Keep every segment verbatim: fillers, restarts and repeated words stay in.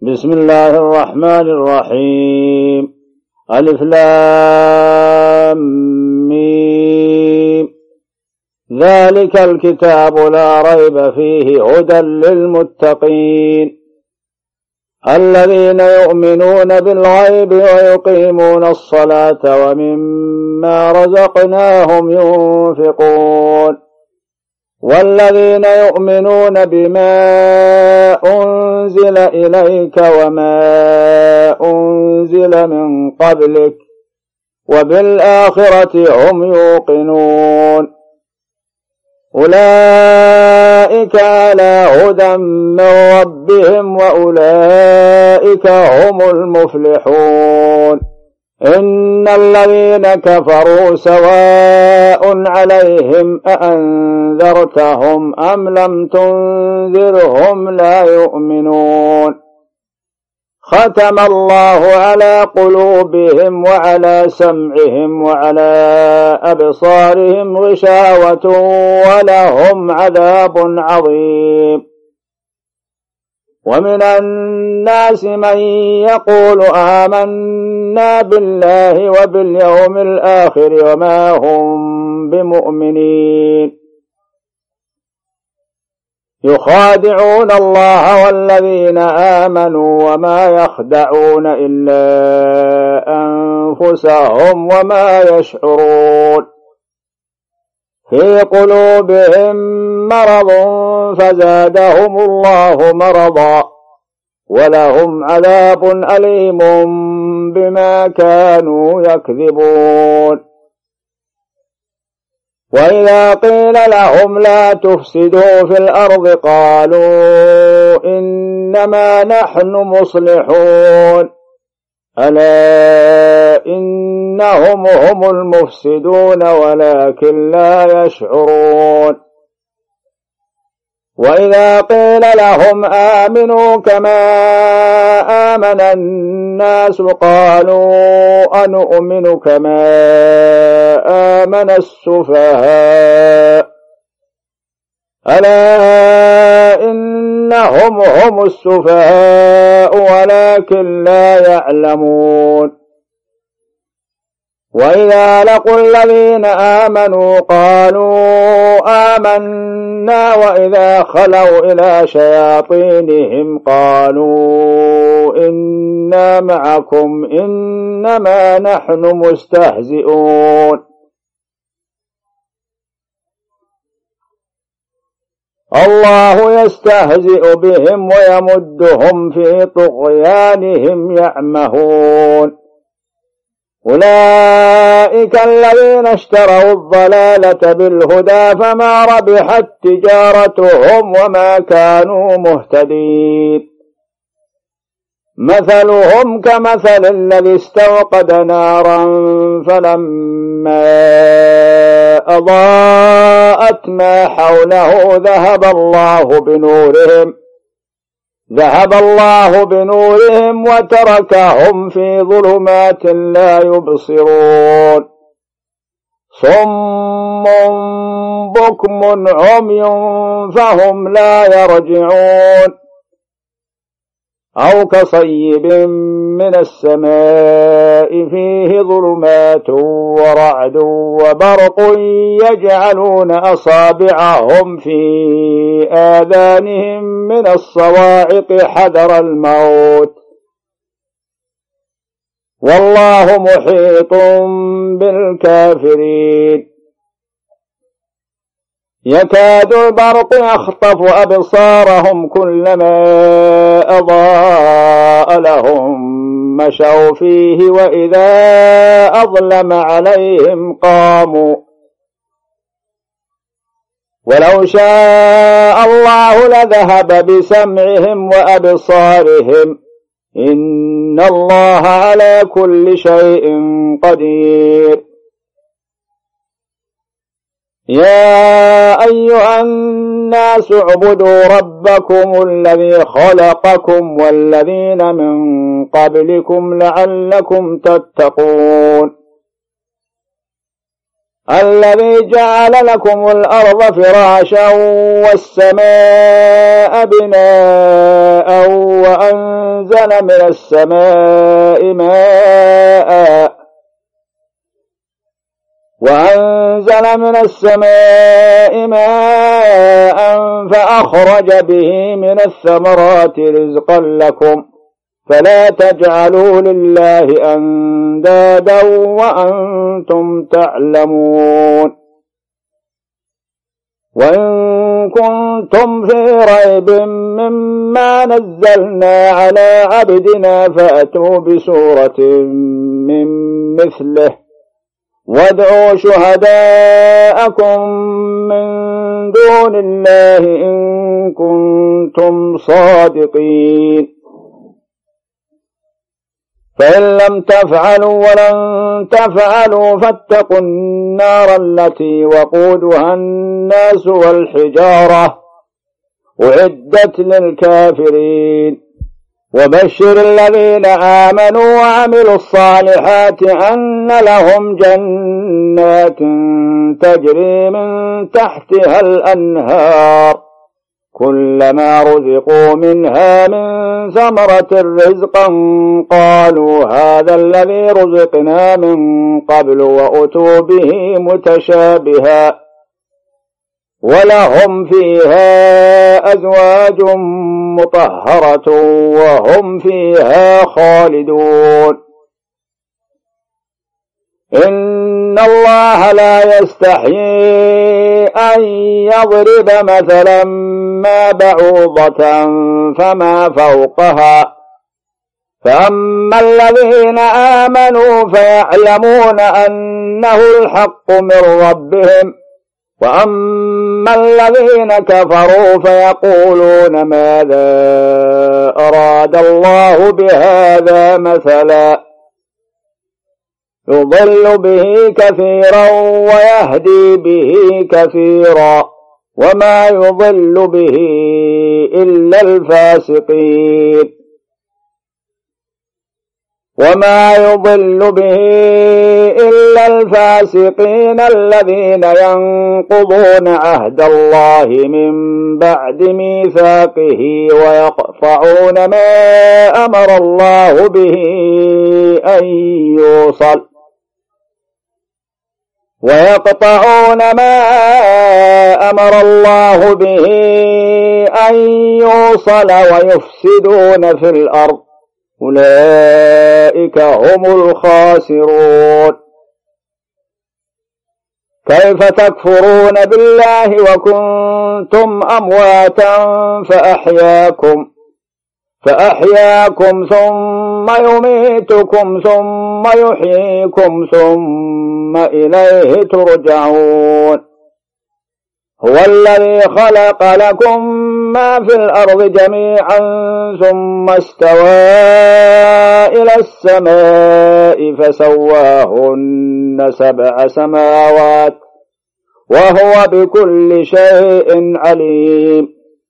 بسم الله الرحمن الرحيم. ألف لام ميم. ذلك الكتاب لا ريب فيه هدى للمتقين الذين يؤمنون بالغيب ويقيمون الصلاة ومما رزقناهم ينفقون والذين يؤمنون بما أنزل إليك وما أنزل من قبلك وبالآخرة هم يوقنون أولئك على هدى من ربهم وأولئك هم المفلحون. إن الذين كفروا سواء عليهم أأنذرتهم أم لم تنذرهم لا يؤمنون. ختم الله على قلوبهم وعلى سمعهم وعلى أبصارهم غشاوة ولهم عذاب عظيم. ومن الناس من يقول آمنا بالله وباليوم الآخر وما هم بمؤمنين يخادعون الله والذين آمنوا وما يخدعون إلا أنفسهم وما يشعرون. في قلوبهم مرض فزادهم الله مرضا ولهم عذاب أليم بما كانوا يكذبون. وإذا قيل لهم لا تفسدوا في الأرض قالوا إنما نحن مصلحون ألا إنهم هم المفسدون ولكن لا يشعرون. وإذا قيل لهم آمنوا كما آمن الناس قالوا أنؤمن كما آمن السفهاء ألا إنهم هم السفهاء ولكن لا يعلمون. وإذا لقوا الذين آمنوا قالوا آمنا وإذا خلوا إلى شياطينهم قالوا إنا معكم إنما نحن مستهزئون. الله يستهزئ بهم ويمدهم في طغيانهم يعمهون. أولئك الذين اشتروا الضلالة بالهدى فما ربحت تجارتهم وما كانوا مهتدين. مثلهم كمثل الذي استوقد نارا فلما أضاءت ما حوله ذهب الله بنورهم ذهب الله بنورهم وتركهم في ظلمات لا يبصرون. صم بكم عمي فهم لا يرجعون. أو كصيب من السماء فيه ظلمات ورعد وبرق يجعلون أصابعهم في آذانهم من الصواعق حذر الموت والله محيط بالكافرين. يكاد البرق يخطف أبصارهم كلما أضاء لهم مشوا فيه وإذا أظلم عليهم قاموا ولو شاء الله لذهب بسمعهم وأبصارهم إن الله على كل شيء قدير. يا أيها الناس اعبدوا ربكم الذي خلقكم والذين من قبلكم لعلكم تتقون. الذي جعل لكم الأرض فراشا والسماء بناء وأنزل وأنزل من السماء ماء وأنزل من السماء ماء فأخرج به من الثمرات رزقا لكم فلا تجعلوا لله أندادا وأنتم تعلمون وإن كنتم في ريب مما نزلنا على عبدنا فأتوا بسورة من مثله وادعوا شهداءكم من دون الله إن كنتم صادقين فإن لم تفعلوا ولن تفعلوا فاتقوا النار التي وقودها الناس والحجارة أعدت للكافرين وبشر الذين آمنوا وعملوا الصالحات أن لهم جنات تجري من تحتها الأنهار كلما رزقوا منها من ثمرة رزقا قالوا هذا الذي رزقنا من قبل وأتوا به متشابها ولهم فيها أزواج مطهرة وهم فيها خالدون إن الله لا يستحيي أن يضرب مثلا ما بعوضة فما فوقها فأما الذين آمنوا فيعلمون أنه الحق من ربهم وأما الذين كفروا فيقولون ماذا أراد الله بهذا مثلا يضل به كثيرا ويهدي به كثيرا وما يضل به إلا الفاسقين وما يضل به إلا الفاسقين الذين ينقضون عهد الله من بعد ميثاقه ويقطعون ما أمر الله به أن يوصل ويقطعون ما أمر الله به أن يوصل ويفسدون في الأرض أولئك هم الخاسرون كيف تكفرون بالله وكنتم أمواتا فأحياكم فأحياكم ثم يميتكم ثم يحييكم ثم إليه ترجعون هو الذي خلق لكم ما في الأرض جميعا ثم استوى إلى السماء فسواهن سبع سماوات وهو بكل شيء عليم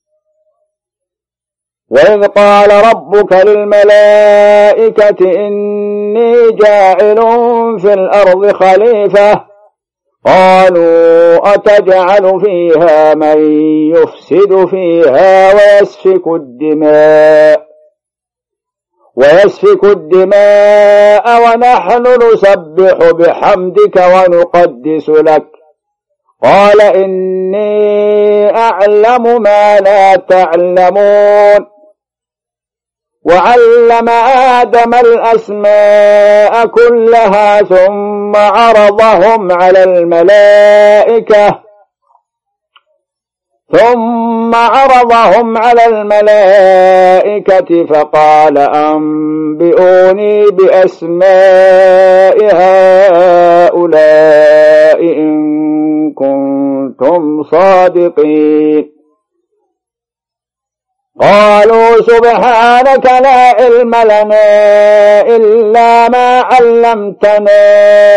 وإذ قال ربك للملائكة إني جاعل في الأرض خليفة قالوا أتجعل فيها من يفسد فيها ويسفك الدماء ويسفك الدماء ونحن نسبح بحمدك ونقدس لك قال إني أعلم ما لا تعلمون وعلم آدم الأسماء كلها ثم عرضهم على الملائكة ثم عرضهم على الملائكة فقال أنبئوني بأسماء هؤلاء إن كنتم صادقين قالوا سبحانك لا علم لنا إلا ما علمتنا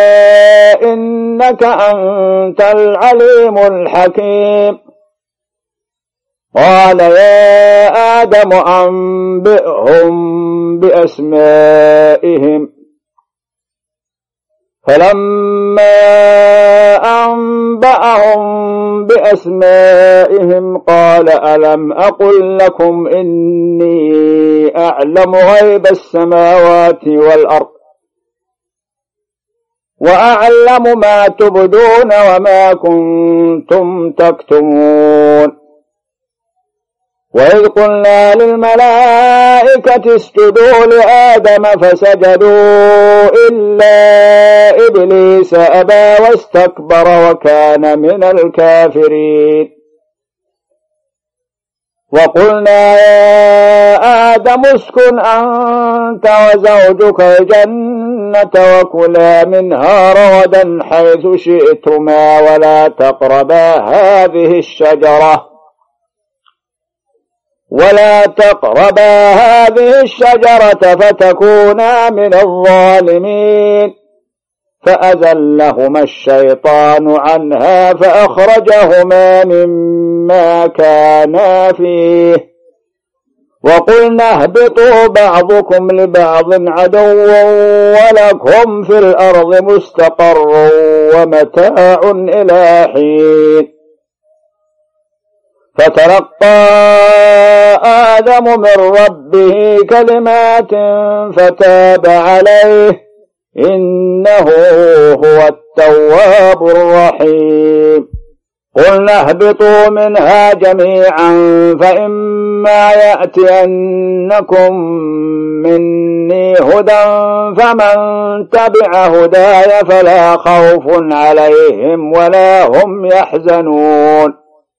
إنك أنت العليم الحكيم قال يا آدم أنبئهم بأسمائهم فلما أنبأهم بأسمائهم قال ألم أقل لكم إني يعلم غيب السماوات والأرض وأعلم ما تبدون وما كنتم تكتمون. وإذ قلنا للملائكة اسجدوا لآدم فسجدوا إلا إبليس أبى واستكبر وكان من الكافرين. وقلنا يا آدم اسكن أنت وزوجك الجنة وكلا منها رغدا حيث شئتما ولا تقربا هذه الشجرة ولا تقربا هذه الشجرة فتكونا من الظالمين. فأزلهما الشيطان عنها فأخرجهما مما كانا فيه وقلنا اهبطوا بعضكم لبعض عدو ولكم في الأرض مستقر ومتاع إلى حين. فتلقى آدم من ربه كلمات فتاب عليه إنه هو التواب الرحيم. قلنا اهبطوا منها جميعا فإما يأتينكم مني هدى فمن تبع هداي فلا خوف عليهم ولا هم يحزنون.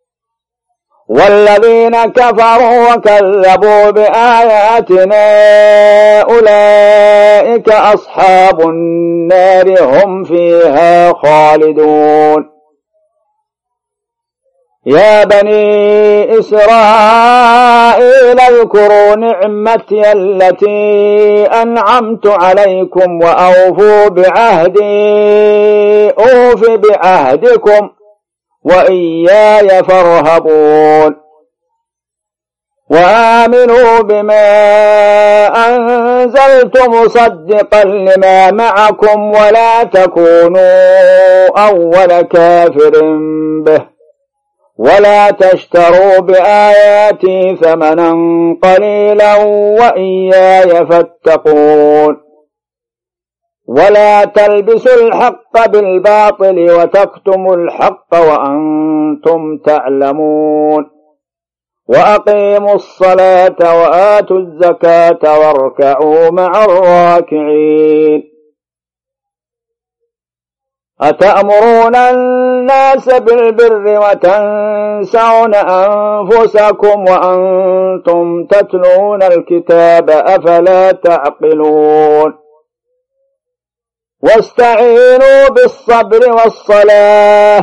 والذين كفروا وكذبوا بآياتنا أولئك أصحاب النار هم فيها خالدون. يا بني إسرائيل اذكروا نعمتي التي أنعمت عليكم وأوفوا بعهدي أوف بعهدكم وإياي فارهبون. وآمنوا بما أنزلت مصدقا لما معكم ولا تكونوا أول كافر به ولا تشتروا بآياتي ثمنا قليلا وإياي فاتقون. ولا تلبسوا الحق بالباطل وتكتموا الحق وأنتم تعلمون. وأقيموا الصلاة وآتوا الزكاة واركعوا مع الراكعين. أتأمرون الناس بالبر وتنسون أنفسكم وأنتم تتلون الكتاب أفلا تعقلون. واستعينوا بالصبر والصلاة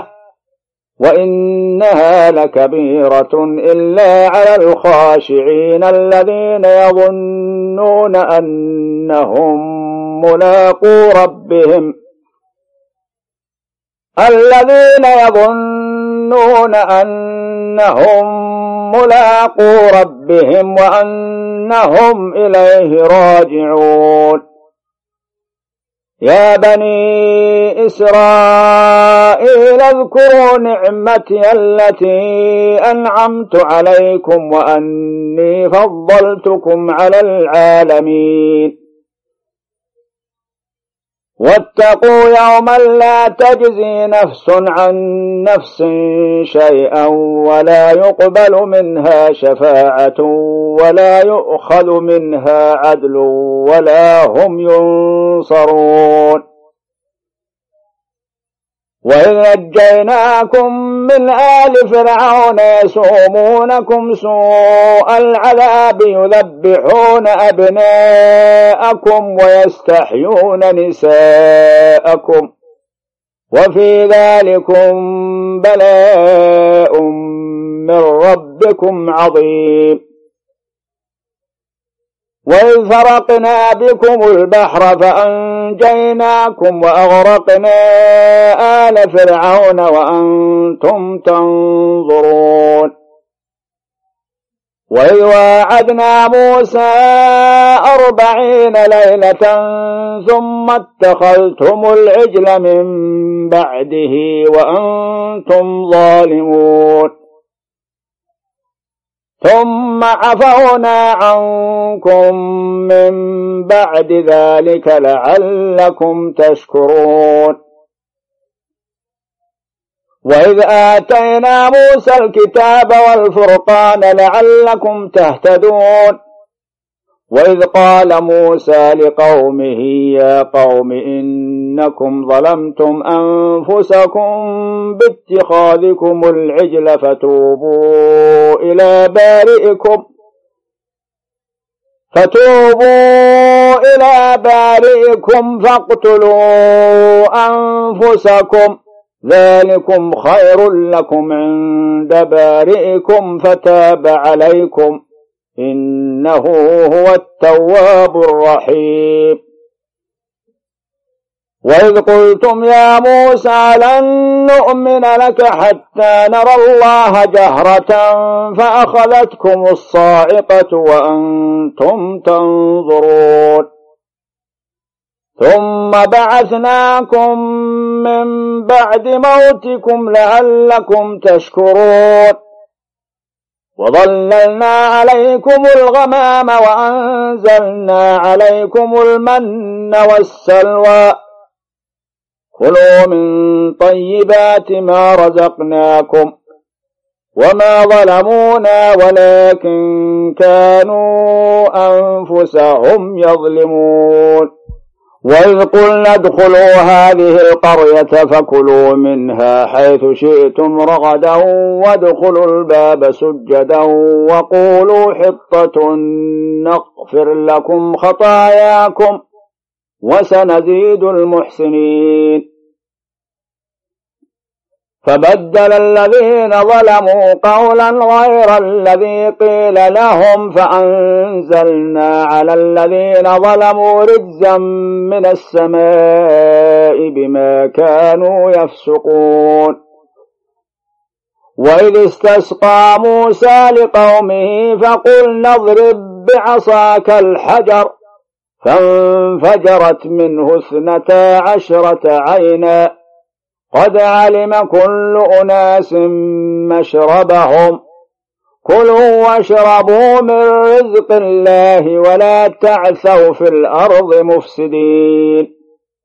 وإنها لكبيرة إلا على الخاشعين الذين يظنون أنهم ملاقو ربهم الذين يظنون أنهم ملاقو ربهم وأنهم إليه راجعون. يا بني إسرائيل اذكروا نعمتي التي أنعمت عليكم وأني فضلتكم على العالمين. واتقوا يوما لا تجزي نفس عن نفس شيئا ولا يقبل منها شفاعة ولا يؤخذ منها عدل ولا هم ينصرون. وإذ نجيناكم من آل فرعون يسومونكم سوء العذاب يذبحون أبناءكم ويستحيون نساءكم وفي ذلكم بلاء من ربكم عظيم. وإذ فرقنا بكم البحر فأنجيناكم وأغرقنا آل فرعون وأنتم تنظرون. وإذ واعدنا موسى أربعين ليلة ثم اتخذتم العجل من بعده وأنتم ظالمون. ثم عفونا عنكم من بعد ذلك لعلكم تشكرون. وإذ آتينا موسى الكتاب والفرقان لعلكم تهتدون. وإذ قال موسى لقومه يا قوم إنكم ظلمتم أنفسكم باتخاذكم العجل فتوبوا إلى بارئكم فتوبوا إلى بارئكم فاقتلوا أنفسكم ذلكم خير لكم عند بارئكم فتاب عليكم إنه هو التواب الرحيم. وإذ قلتم يا موسى لن نؤمن لك حتى نرى الله جهرة فأخذتكم الصاعقة وأنتم تنظرون. ثم بعثناكم من بعد موتكم لعلكم تشكرون. وظللنا عليكم الغمام وأنزلنا عليكم المن والسلوى كلوا من طيبات ما رزقناكم وما ظلمونا ولكن كانوا أنفسهم يظلمون. وإذ قلنا ادخلوا هذه القرية فكلوا منها حيث شئتم رغدا وادخلوا الباب سجدا وقولوا حطة نغفر لكم خطاياكم وسنزيد المحسنين. فبدل الذين ظلموا قولا غير الذي قيل لهم فأنزلنا على الذين ظلموا رجزا من السماء بما كانوا يفسقون. وإذ استسقى موسى لقومه فقلنا اضرب بعصاك الحجر فانفجرت منه اثنتا عشرة عينا قد علم كل أناس مشربهم كلوا واشربوا من رزق الله ولا تعثوا في الأرض مفسدين.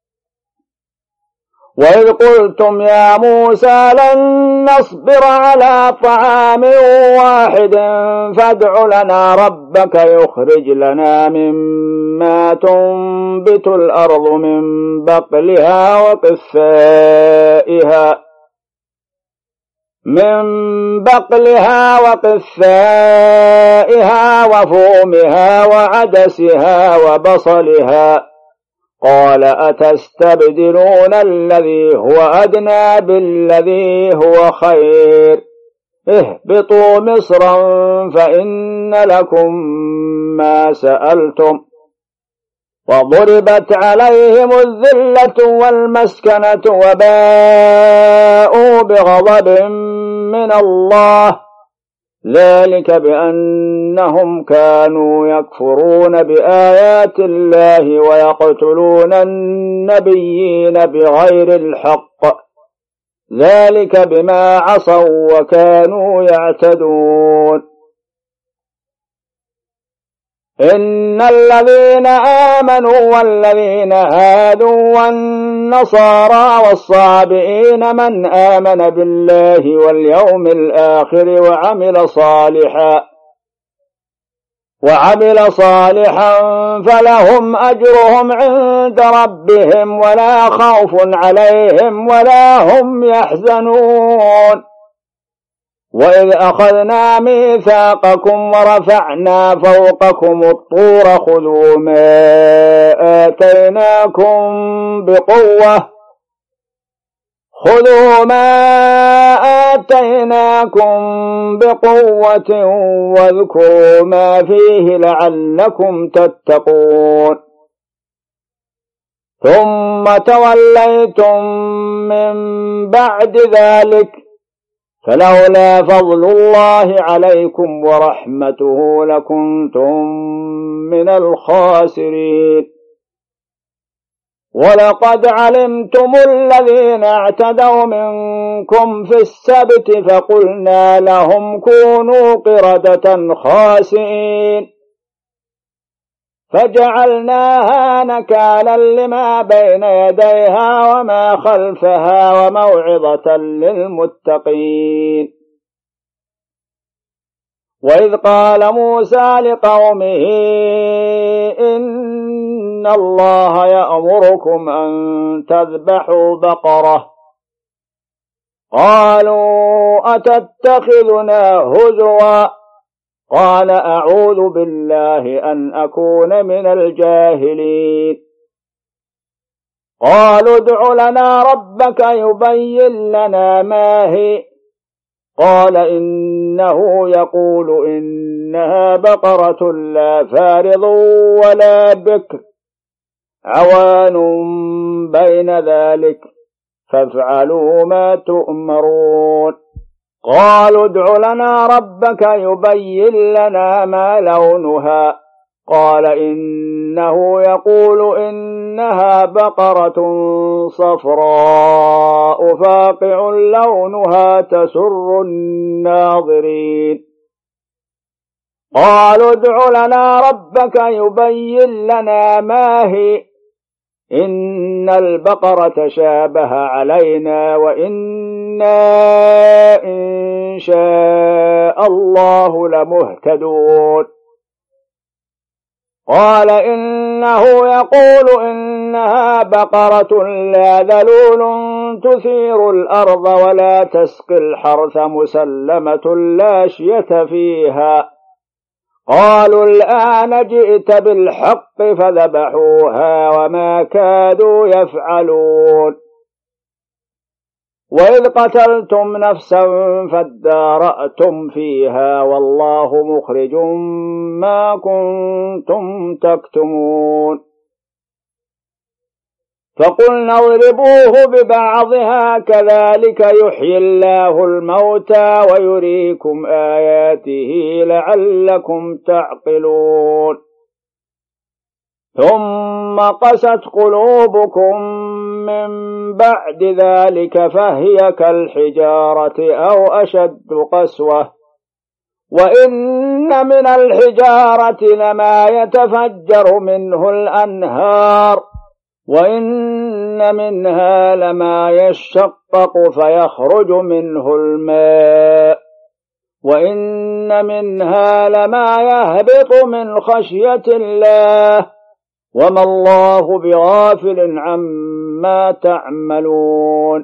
وإذ قلتم يا موسى لن نصبر على طعام واحد فادع لنا ربك يخرج لنا مما تنبت الأرض من بقلها وقثائها من بقلها وقثائها وفومها وعدسها وبصلها قال أتستبدلون الذي هو أدنى بالذي هو خير اهبطوا مصرا فإن لكم ما سألتم وضربت عليهم الذلة والمسكنة وباءوا بغضب من الله ذلك بأنهم كانوا يكفرون بآيات الله ويقتلون النبيين بغير الحق ذلك بما عصوا وكانوا يعتدون. إن الذين آمنوا والذين هادوا والنصارى والصابئين من آمن بالله واليوم الآخر وعمل صالحا وعمل صالحا فلهم أجرهم عند ربهم ولا خوف عليهم ولا هم يحزنون. وإذ أخذنا ميثاقكم ورفعنا فوقكم الطور خذوا ما آتيناكم بقوة خذوا ما آتيناكم بقوة واذكروا ما فيه لعلكم تتقون. ثم توليتم من بعد ذلك فلولا فضل الله عليكم ورحمته لكنتم من الخاسرين. ولقد علمتم الذين اعتدوا منكم في السبت فقلنا لهم كونوا قردة خاسئين فجعلناها نكالا لما بين يديها وما خلفها وموعظة للمتقين. وإذ قال موسى لقومه إن الله يأمركم أن تذبحوا بقرة قالوا أتتخذنا هزوا قال أعوذ بالله أن أكون من الجاهلين. قالوا ادع لنا ربك يبين لنا ما هي قال إنه يقول إنها بقرة لا فارض ولا بكر عوان بين ذلك فافعلوا ما تؤمرون. قالوا ادع لنا ربك يبين لنا ما لونها قال إنه يقول إنها بقرة صفراء فاقع لونها تسر الناظرين. قالوا ادع لنا ربك يبين لنا ما هي إن البقرة شابه علينا وإنا إن شاء الله لمهتدون. قال إنه يقول إنها بقرة لا ذلول تثير الأرض ولا تسقي الحرث مسلمة لا شية فيها. قالوا الآن جئت بالحق فذبحوها وما كادوا يفعلون. وإذ قتلتم نفسا فادارأتم فيها والله مخرج ما كنتم تكتمون. فقلنا اضربوه ببعضها كذلك يحيي الله الموتى ويريكم آياته لعلكم تعقلون. ثم قست قلوبكم من بعد ذلك فهي كالحجارة أو أشد قسوة وإن من الحجارة لما يتفجر منه الأنهار وإن منها لما يشقق فيخرج منه الماء وإن منها لما يهبط من خشية الله وما الله بغافل عما تعملون.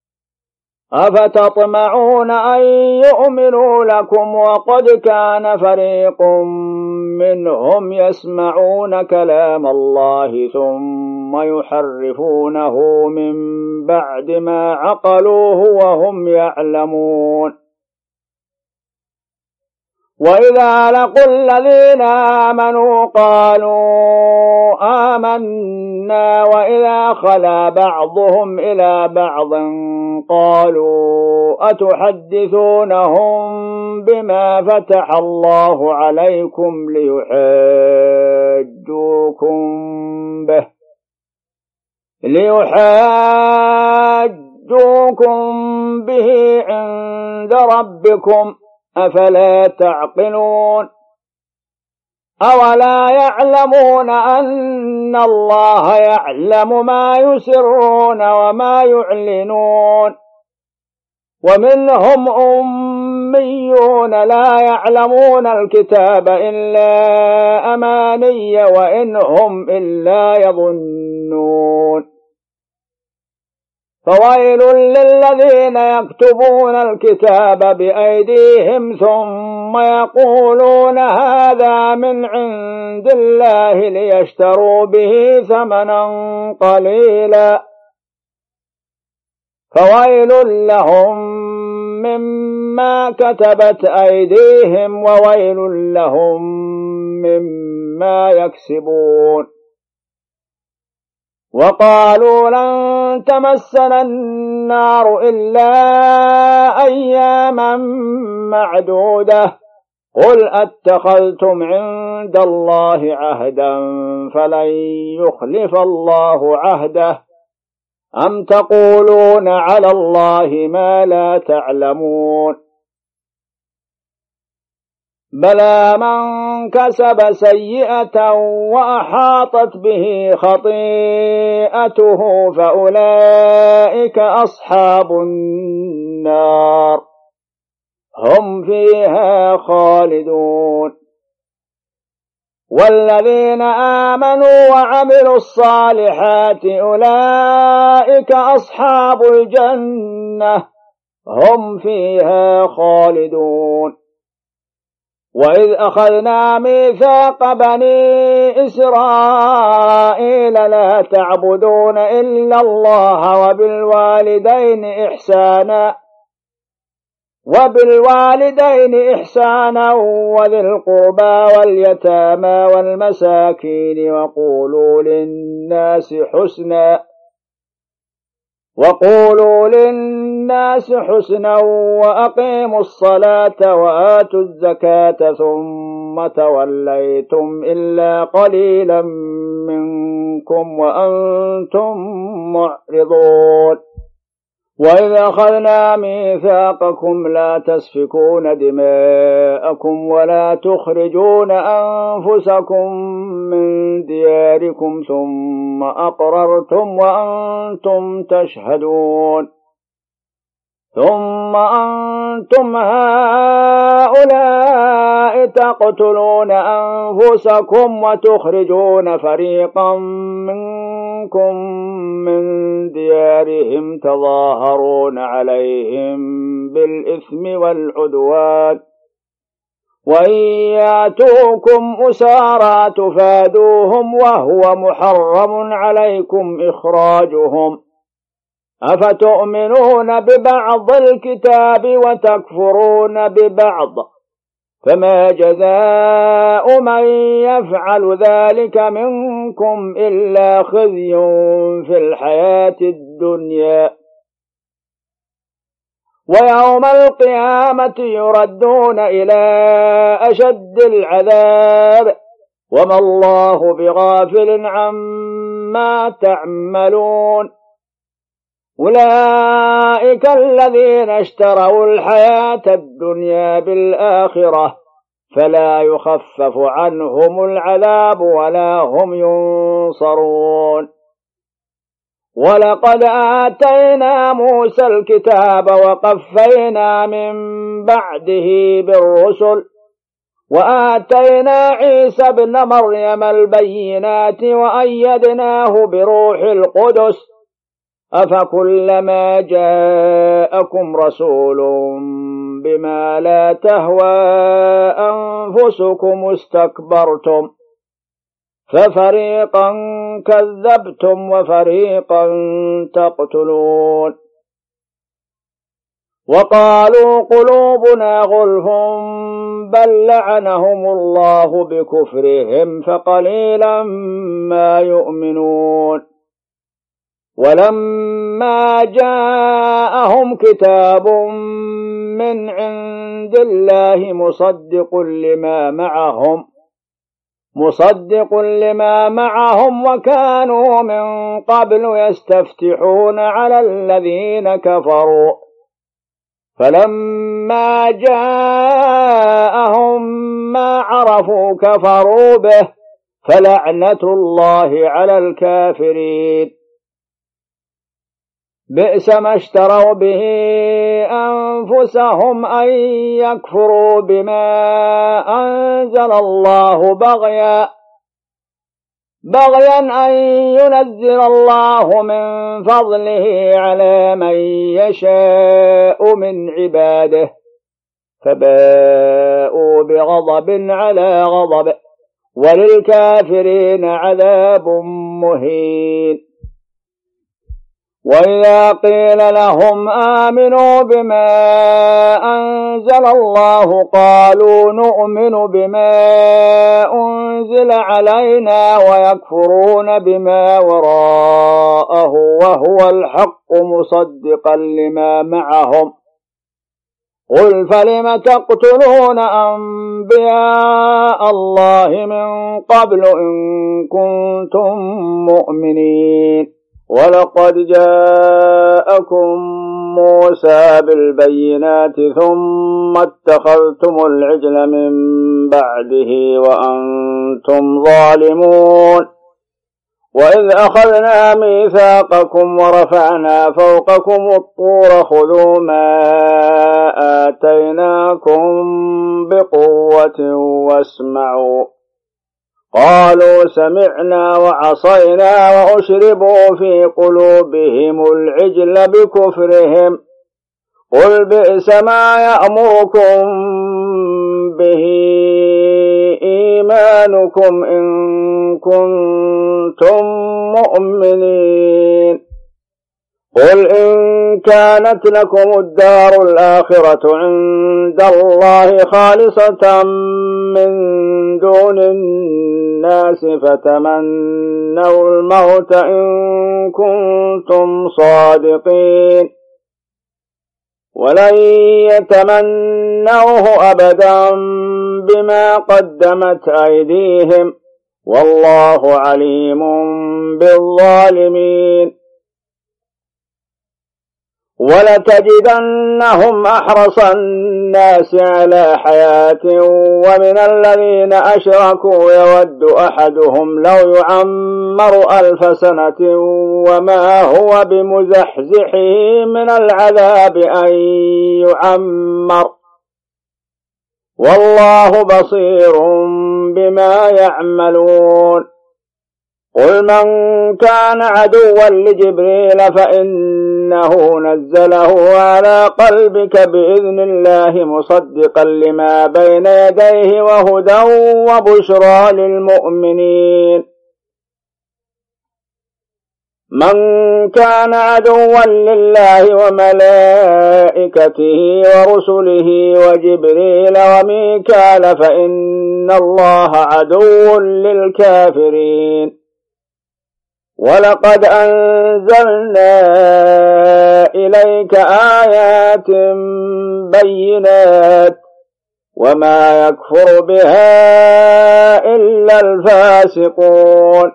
أفتطمعون أن يؤمنوا لكم وقد كان فريق منهم يسمعون كلام الله ثم يحرفونه من بعد ما عقلوه وهم يعلمون. وإذا لقوا الذين آمنوا قالوا آمنا وإذا خلا بعضهم إلى بعض قالوا أتحدثونهم بما فتح الله عليكم ليحاجوكم به ليحاجوكم به عند ربكم أفلا تعقلون. أولا يعلمون أن الله يعلم ما يسرون وما يعلنون. ومنهم أميون لا يعلمون الكتاب إلا أماني وإن هم إلا يظنون. فويل للذين يكتبون الكتاب بأيديهم ثم يقولون هذا من عند الله ليشتروا به ثمنا قليلا فويل لهم مما كتبت أيديهم وويل لهم مما يكسبون. وقالوا لن تمسنا النار إلا أياما معدودة قل أتخذتم عند الله عهدا فلن يخلف الله عهده أم تقولون على الله ما لا تعلمون بلى من كسب سيئة وأحاطت به خطيئته فأولئك أصحاب النار هم فيها خالدون والذين آمنوا وعملوا الصالحات أولئك أصحاب الجنة هم فيها خالدون وإذ أخذنا ميثاق بني إسرائيل لا تعبدون إلا الله وبالوالدين إحسانا وبالوالدين إحسانا وذي القربى واليتامى والمساكين وقولوا للناس حسنا وقولوا للناس حسنا وأقيموا الصلاة وآتوا الزكاة ثم توليتم إلا قليلا منكم وأنتم معرضون وإذ أخذنا ميثاقكم لا تسفكون دماءكم ولا تخرجون أنفسكم من دياركم ثم أقررتم وأنتم تشهدون ثم أنتم هؤلاء تقتلون أنفسكم وتخرجون فريقا منكم من ديارهم تظاهرون عليهم بالإثم والعدوان وإن ياتوكم أسارى تفادوهم وهو محرم عليكم إخراجهم أفتؤمنون ببعض الكتاب وتكفرون ببعض فما جزاء من يفعل ذلك منكم إلا خزي في الحياة الدنيا ويوم القيامة يردون إلى أشد العذاب وما الله بغافل عما تعملون أولئك الذين اشتروا الحياة الدنيا بالآخرة فلا يخفف عنهم العذاب ولا هم ينصرون ولقد آتينا موسى الكتاب وقفينا من بعده بالرسل وآتينا عيسى ابن مريم البينات وأيدناه بروح القدس أفكلما جاءكم رسول بما لا تهوى أنفسكم استكبرتم ففريقا كذبتم وفريقا تقتلون وقالوا قلوبنا غلف بل لعنهم الله بكفرهم فقليلا ما يؤمنون ولما جاءهم كتاب من عند الله مصدق لما معهم مصدق لما معهم وكانوا من قبل يستفتحون على الذين كفروا فلما جاءهم ما عرفوا كفروا به فلعنة الله على الكافرين بئس ما اشتروا به أنفسهم أن يكفروا بما أنزل الله بغيا بغيا أن ينزل الله من فضله على من يشاء من عباده فباءوا بغضب على غضب وللكافرين عذاب مهين وإذا قيل لهم آمنوا بما أنزل الله قالوا نؤمن بما أنزل علينا ويكفرون بما وراءه وهو الحق مصدقا لما معهم قل فلم تقتلون أنبياء الله من قبل إن كنتم مؤمنين ولقد جاءكم موسى بالبينات ثم اتخذتم العجل من بعده وأنتم ظالمون وإذ أخذنا ميثاقكم ورفعنا فوقكم الطور خذوا ما آتيناكم بقوة واسمعوا قالوا سمعنا وعصينا وأشربوا في قلوبهم العجل بكفرهم قل بئس ما يأمركم به إيمانكم إن كنتم مؤمنين قل إن كانت لكم الدار الآخرة عند الله خالصة من دون الناس فتمنوا الموت إن كنتم صادقين ولن يتمنوه أبدا بما قدمت أيديهم والله عليم بالظالمين ولتجدنهم أحرص الناس على حياة ومن الذين أشركوا يود أحدهم لو يعمر ألف سنة وما هو بمزحزحه من العذاب أن يعمر والله بصير بما يعملون قل من كان عدوا لجبريل فإنه نزله على قلبك بإذن الله مصدقا لما بين يديه وهدى وبشرى للمؤمنين من كان عدوا لله وملائكته ورسله وجبريل وميكال فإن الله عدو للكافرين ولقد أنزلنا إليك آيات بينات وما يكفر بها إلا الفاسقون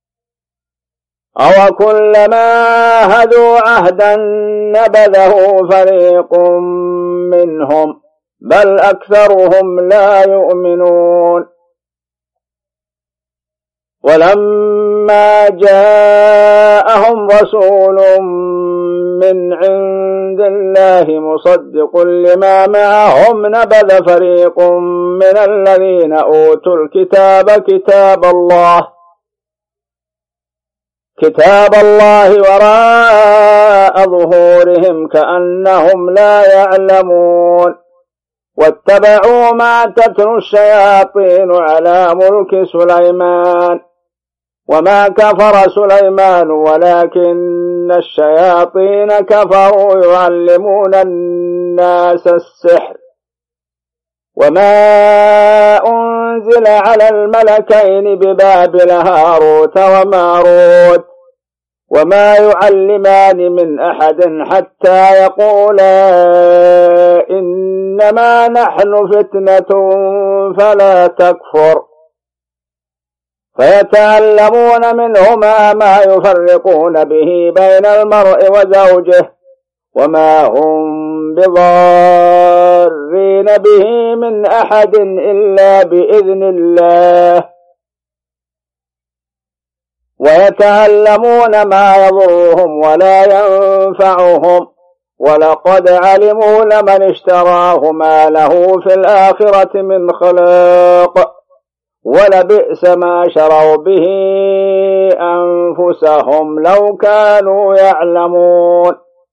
أو كلما هدوا عهدا نبذه فريق منهم بل أكثرهم لا يؤمنون ولما جاءهم رسول من عند الله مصدق لما معهم نبذ فريق من الذين أوتوا الكتاب كتاب الله كتاب الله وراء ظهورهم كأنهم لا يعلمون واتبعوا ما تتلو الشياطين على ملك سليمان وما كفر سليمان ولكن الشياطين كفروا يعلمون الناس السحر وما أنزل على الملكين ببابل هاروت وماروت وما يعلمان من أحد حتى يقولا إنما نحن فتنة فلا تكفر فيتعلمون منهما ما يفرقون به بين المرء وزوجه وما هم بضارين به من أحد إلا بإذن الله ويتعلمون ما يضرهم ولا ينفعهم ولقد علموا لمن اشتراه ما له في الآخرة من خلاق ولبئس ما شروا به أنفسهم لو كانوا يعلمون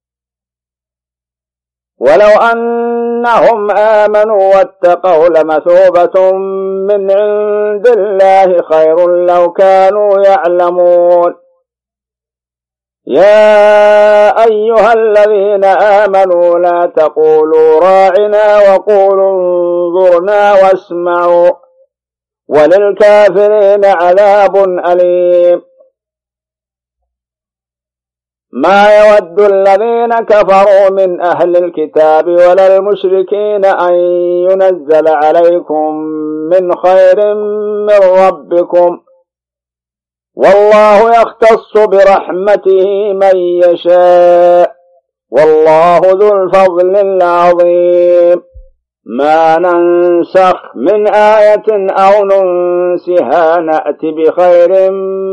ولو أنهم آمنوا واتقوا لمثوبة من عند الله خير لو كانوا يعلمون يا أيها الذين آمنوا لا تقولوا راعنا وقولوا انظرنا واسمعوا وللكافرين عذاب أليم ما يود الذين كفروا من أهل الكتاب ولا المشركين أن ينزل عليكم من خير من ربكم، والله يختص برحمته من يشاء، والله ذو الفضل العظيم. ما ننسخ من آية أو ننسها نأت بخير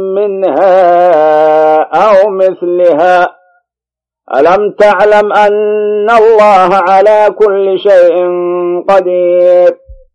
منها أو مثلها. ألم تعلم أن الله على كل شيء قدير؟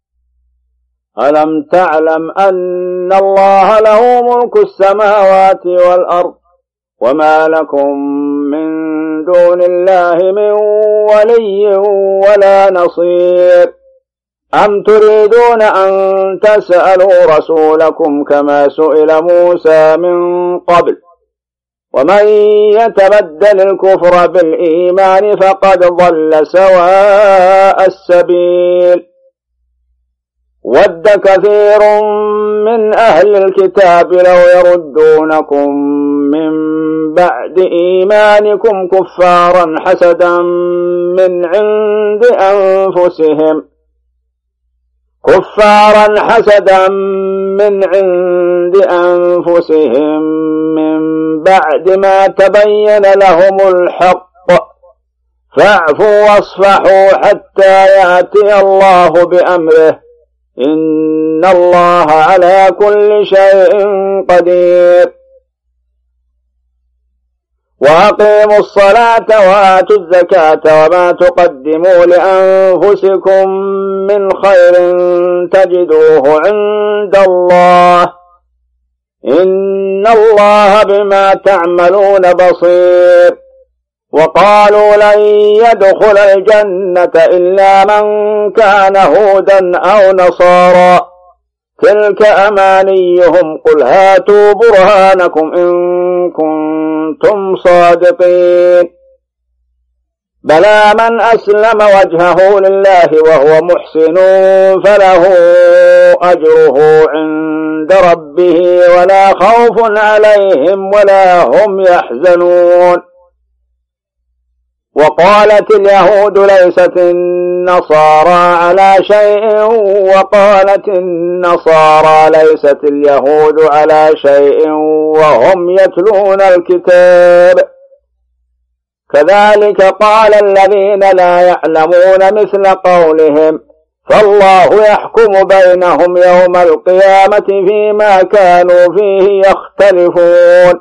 ألم تعلم أن الله له ملك السماوات والأرض، وما لكم من دون الله من ولي ولا نصير. أم تريدون أن تسألوا رسولكم كما سئل موسى من قبل، ومن يتبدل الكفر بالإيمان فقد ضل سواء السبيل. ود كثير من أهل الكتاب لو يردونكم من بعد إيمانكم كفارا حسدا من عند أنفسهم كفارا حسدا من عند أنفسهم من بعد ما تبين لهم الحق، فاعفوا واصفحوا حتى يأتي الله بأمره، إن الله على كل شيء قدير. وأقيموا الصلاة وآتوا الزكاة وما تقدموا لأنفسكم من خير تجدوه عند الله، إن الله بما تعملون بصير. وقالوا لن يدخل الجنة إلا من كان هودا أو نصارى، تلك أمانيهم، قل هاتوا برهانكم إن كنتم صادقين. بلى من أسلم وجهه لله وهو محسن فله أجره عند ربه ولا خوف عليهم ولا هم يحزنون. وقالت اليهود ليست النصارى على شيء، وقالت النصارى ليست اليهود على شيء وهم يتلون الكتاب، كذلك قال الذين لا يعلمون مثل قولهم، فالله يحكم بينهم يوم القيامة فيما كانوا فيه يختلفون.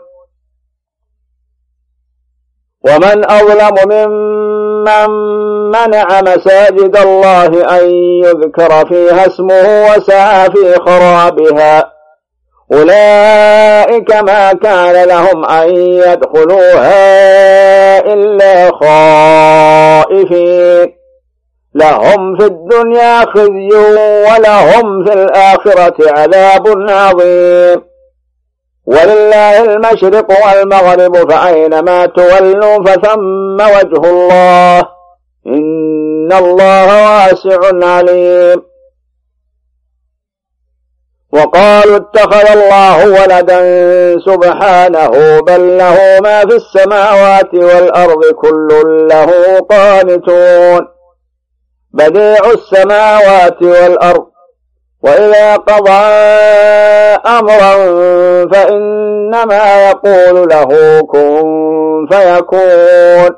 ومن أظلم ممن منع مساجد الله أن يذكر فيها اسمه وسعى في خرابها، أولئك ما كان لهم أن يدخلوها إلا خائفين، لهم في الدنيا خزي ولهم في الآخرة عذاب عظيم. ولله المشرق والمغرب فأينما تولوا فثم وجه الله، إن الله واسع عليم. وقالوا اتخذ الله ولدا سبحانه، بل له ما في السماوات والأرض كل له قانتون، بديع السماوات والأرض، وإذا قضى أمرا فإنما يقول له كن فيكون.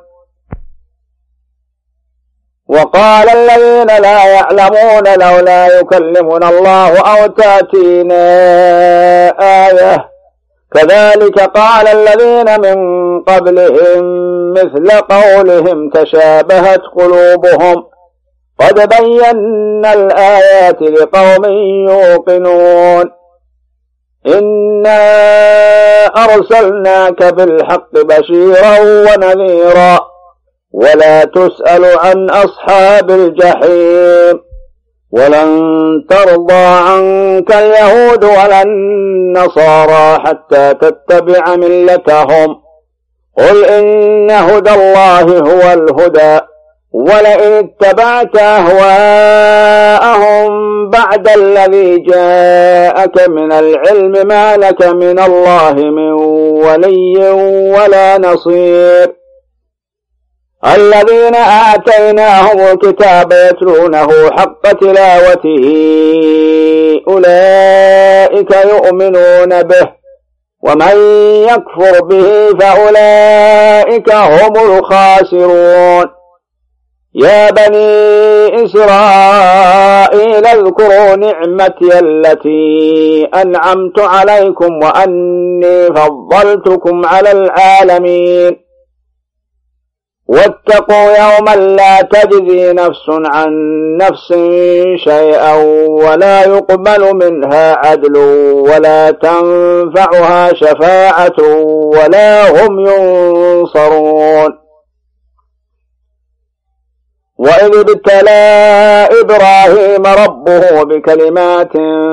وقال الذين لا يعلمون لولا يكلمنا الله أو تأتينا آية، كذلك قال الذين من قبلهم مثل قولهم تشابهت قلوبهم، قد بينا الآيات لقوم يوقنون. إنا أرسلناك بالحق بشيرا ونذيرا، ولا تسأل عن أصحاب الجحيم، ولن ترضى عنك اليهود ولا النصارى حتى تتبع ملتهم، قل إن هدى الله هو الهدى، ولئن اتبعت أهواءهم بعد الذي جاءك من العلم ما لك من الله من ولي ولا نصير. الذين آتيناهم الكتاب يتلونه حق تلاوته أولئك يؤمنون به، ومن يكفر به فأولئك هم الخاسرون. يا بني إسرائيل اذكروا نعمتي التي أنعمت عليكم وأني فضلتكم على العالمين. واتقوا يوما لا تجزي نفس عن نفس شيئا ولا يقبل منها عدل ولا تنفعها شفاعة ولا هم ينصرون. وإذ ابتلى إبراهيم ربه بكلمات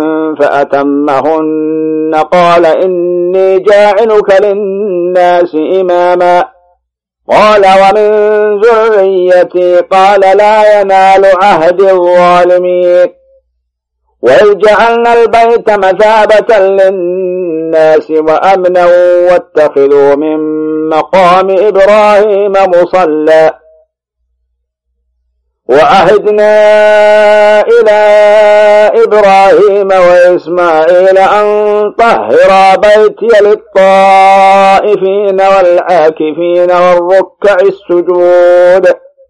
فأتمهن قال إني جاعلك للناس إماما قال ومن ذريتي قال لا ينال عهد الظالمين. وإذ جعلنا البيت مثابة للناس وأمنا واتخذوا من مقام إبراهيم مصلى. وعهدنا إلى إبراهيم وإسماعيل أن طهرا بيتي للطائفين والعاكفين والركع السجود.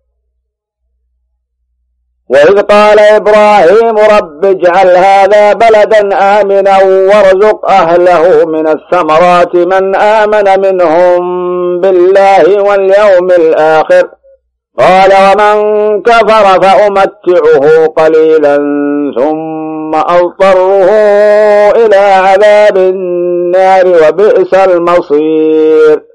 وإذ قال إبراهيم رب اجعل هذا بلدا آمنا وارزق أهله من الثمرات من آمن منهم بالله واليوم الآخر قال ومن كفر فأمتعه قليلا ثم أضطره إلى عذاب النار وبئس المصير.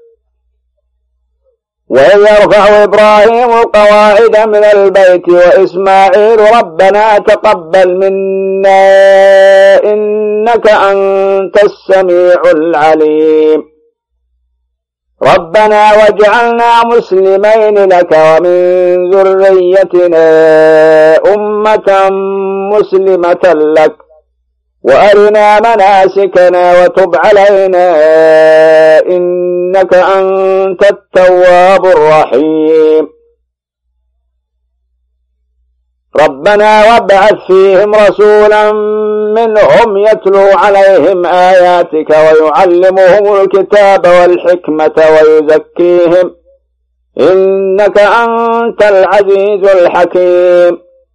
وإذ يرفع إبراهيم القواعد من البيت وإسماعيل ربنا تقبل منا إنك أنت السميع العليم. ربنا واجعلنا مسلمين لك ومن ذريتنا أمة مسلمة لك وأرنا مناسكنا وتب علينا إنك أنت التواب الرحيم. ربنا وابعث فيهم رسولا منهم يتلو عليهم آياتك ويعلمهم الكتاب والحكمة ويزكيهم إنك أنت العزيز الحكيم.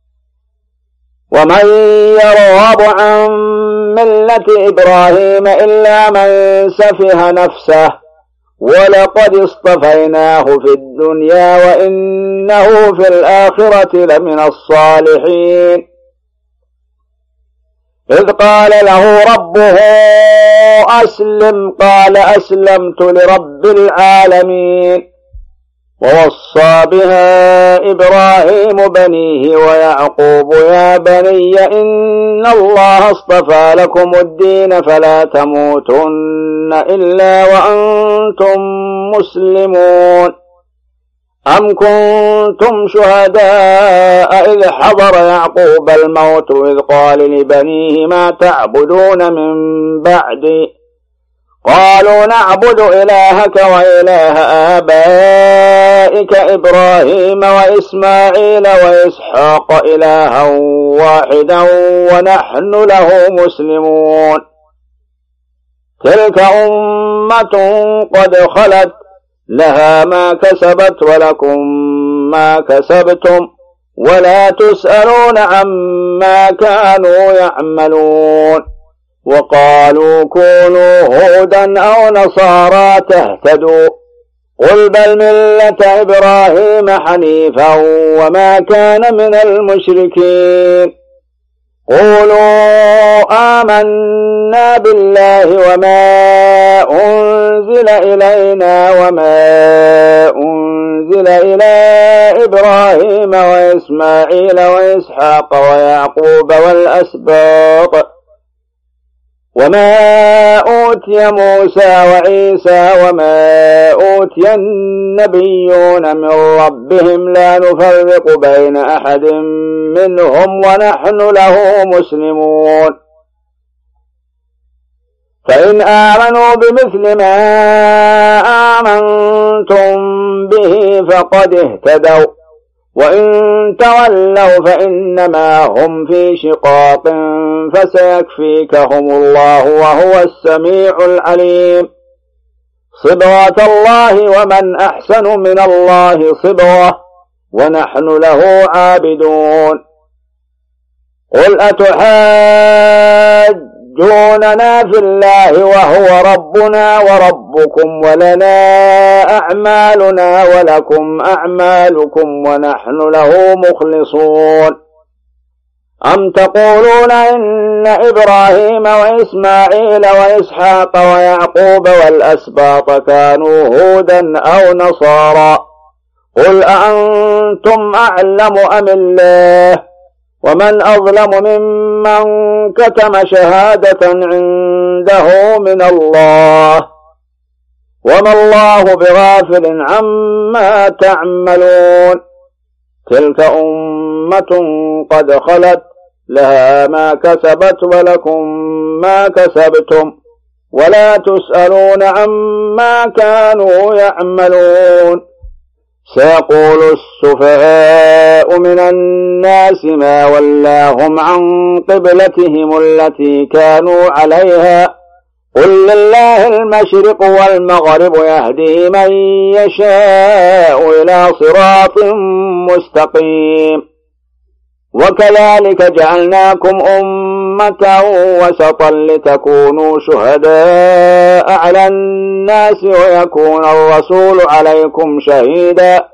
ومن يرغب عن ملة إبراهيم إلا من سفه نفسه ولقد اصطفيناه في الدنيا وإنه في الآخرة لمن الصالحين. إذ قال له ربه أسلم قال أسلمت لرب العالمين. ووصى بها إبراهيم بنيه ويعقوب يا بني إن الله اصطفى لكم الدين فلا تموتن إلا وأنتم مسلمون. أم كنتم شهداء إذ حضر يعقوب الموت إذ قال لبنيه ما تعبدون من بعدي قالوا نعبد إلهك وإله آبائك إبراهيم وإسماعيل وإسحاق إلها واحدا ونحن له مسلمون. تلك أمة قد خلت لها ما كسبت ولكم ما كسبتم ولا تسألون عما كانوا يعملون. وقالوا كونوا هودا أو نصارى تهتدوا قل بل ملة إبراهيم حنيفا وما كان من المشركين. قولوا آمنا بالله وما أنزل إلينا وما أنزل إلى إبراهيم وإسماعيل وإسحاق ويعقوب والأسباط وما أوتي موسى وعيسى وما أوتي النبيون من ربهم لا نفرق بين أحد منهم ونحن له مسلمون. فإن آمنوا بمثل ما آمنتم به فقد اهتدوا وإن تولوا فإنما هم في شقاق فسيكفيكهم الله وهو السميع العليم. صبغة الله ومن أحسن من الله صبغة ونحن له عابدون. قل أتحاجوننا في الله وهو ربنا وربكم ولنا أعمالنا ولكم أعمالكم ونحن له مخلصون. أم تقولون إن إبراهيم وإسماعيل وإسحاق ويعقوب والأسباط كانوا هودا أو نصارى؟ قل أأنتم أعلم أم الله؟ ومن أظلم ممن كتم شهادة عنده من الله وما الله بغافل عما تعملون. تلك أمة قد خلت لها ما كسبت ولكم ما كسبتم ولا تسألون عما كانوا يعملون. سيقول السفهاء من الناس ما ولاهم عن قبلتهم التي كانوا عليها قل لله المشرق والمغرب يهدي من يشاء إلى صراط مستقيم. وكذلك جعلناكم أمة وسطا لتكونوا شهداء على الناس ويكون الرسول عليكم شهيدا.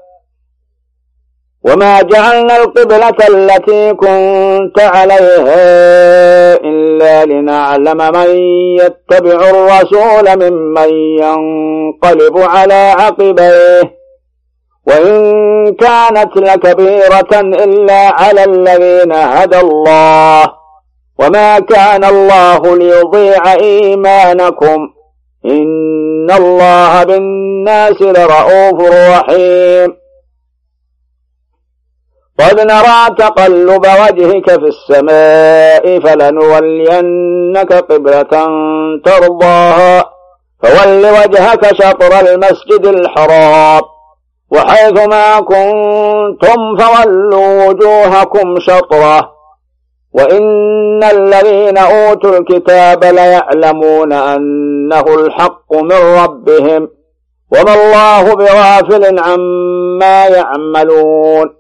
وما جعلنا القبلة التي كنت عليها إلا لنعلم من يتبع الرسول ممن ينقلب على عقبيه وإن كانت لكبيرة إلا على الذين هدى الله وما كان الله ليضيع إيمانكم إن الله بالناس لرؤوف رحيم. قد نرى تقلب وجهك في السماء فلنولينك قبلة ترضاها فول وجهك شطر المسجد الحرام وحيثما كنتم فولوا وجوهكم شطره وإن الذين أوتوا الكتاب ليعلمون أنه الحق من ربهم وما الله بغافل عما يعملون.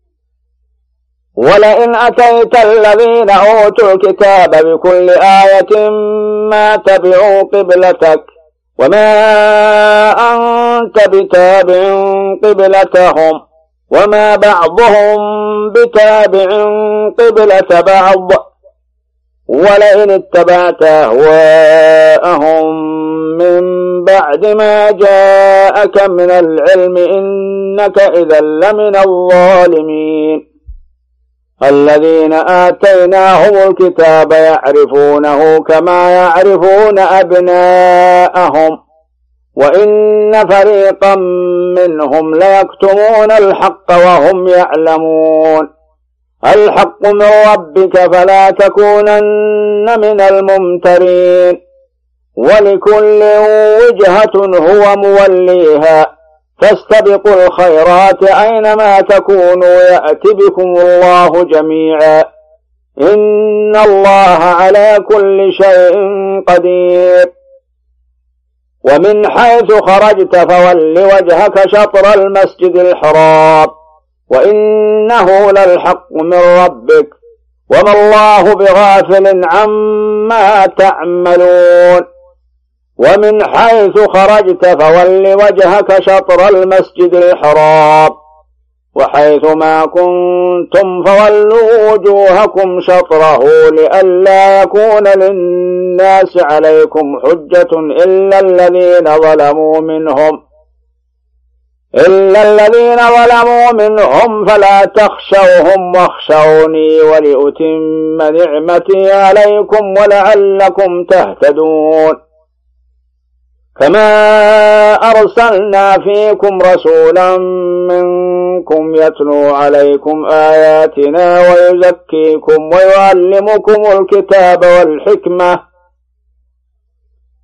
ولئن أتيت الذين أوتوا الكتاب بكل آية ما تبعوا قبلتك وما أنت بتابع قبلتهم وما بعضهم بتابع قبلة بعض ولئن اتبعت أهواءهم من بعد ما جاءك من العلم إنك إذا لمن الظالمين. الذين آتيناهم الكتاب يعرفونه كما يعرفون أبناءهم وإن فريقا منهم ليكتمون الحق وهم يعلمون. الحق من ربك فلا تكونن من الممترين. ولكل وجهة هو موليها فاستبقوا الخيرات أينما تكونوا يأت بكم الله جميعا إن الله على كل شيء قدير. ومن حيث خرجت فول وجهك شطر المسجد الحرام وإنه للحق من ربك وما الله بغافل عما تعملون. ومن حيث خرجت فول وجهك شطر المسجد الحرام وحيثما كنتم فولوا وجوهكم شطره لئلا يكون للناس عليكم حجة إلا الذين ظلموا منهم إلا الذين ظلموا منهم فلا تخشوهم واخشوني ولأتم نعمتي عليكم ولعلكم تهتدون. كما أرسلنا فيكم رسولا منكم يتلو عليكم آياتنا ويزكيكم ويعلمكم الكتاب والحكمة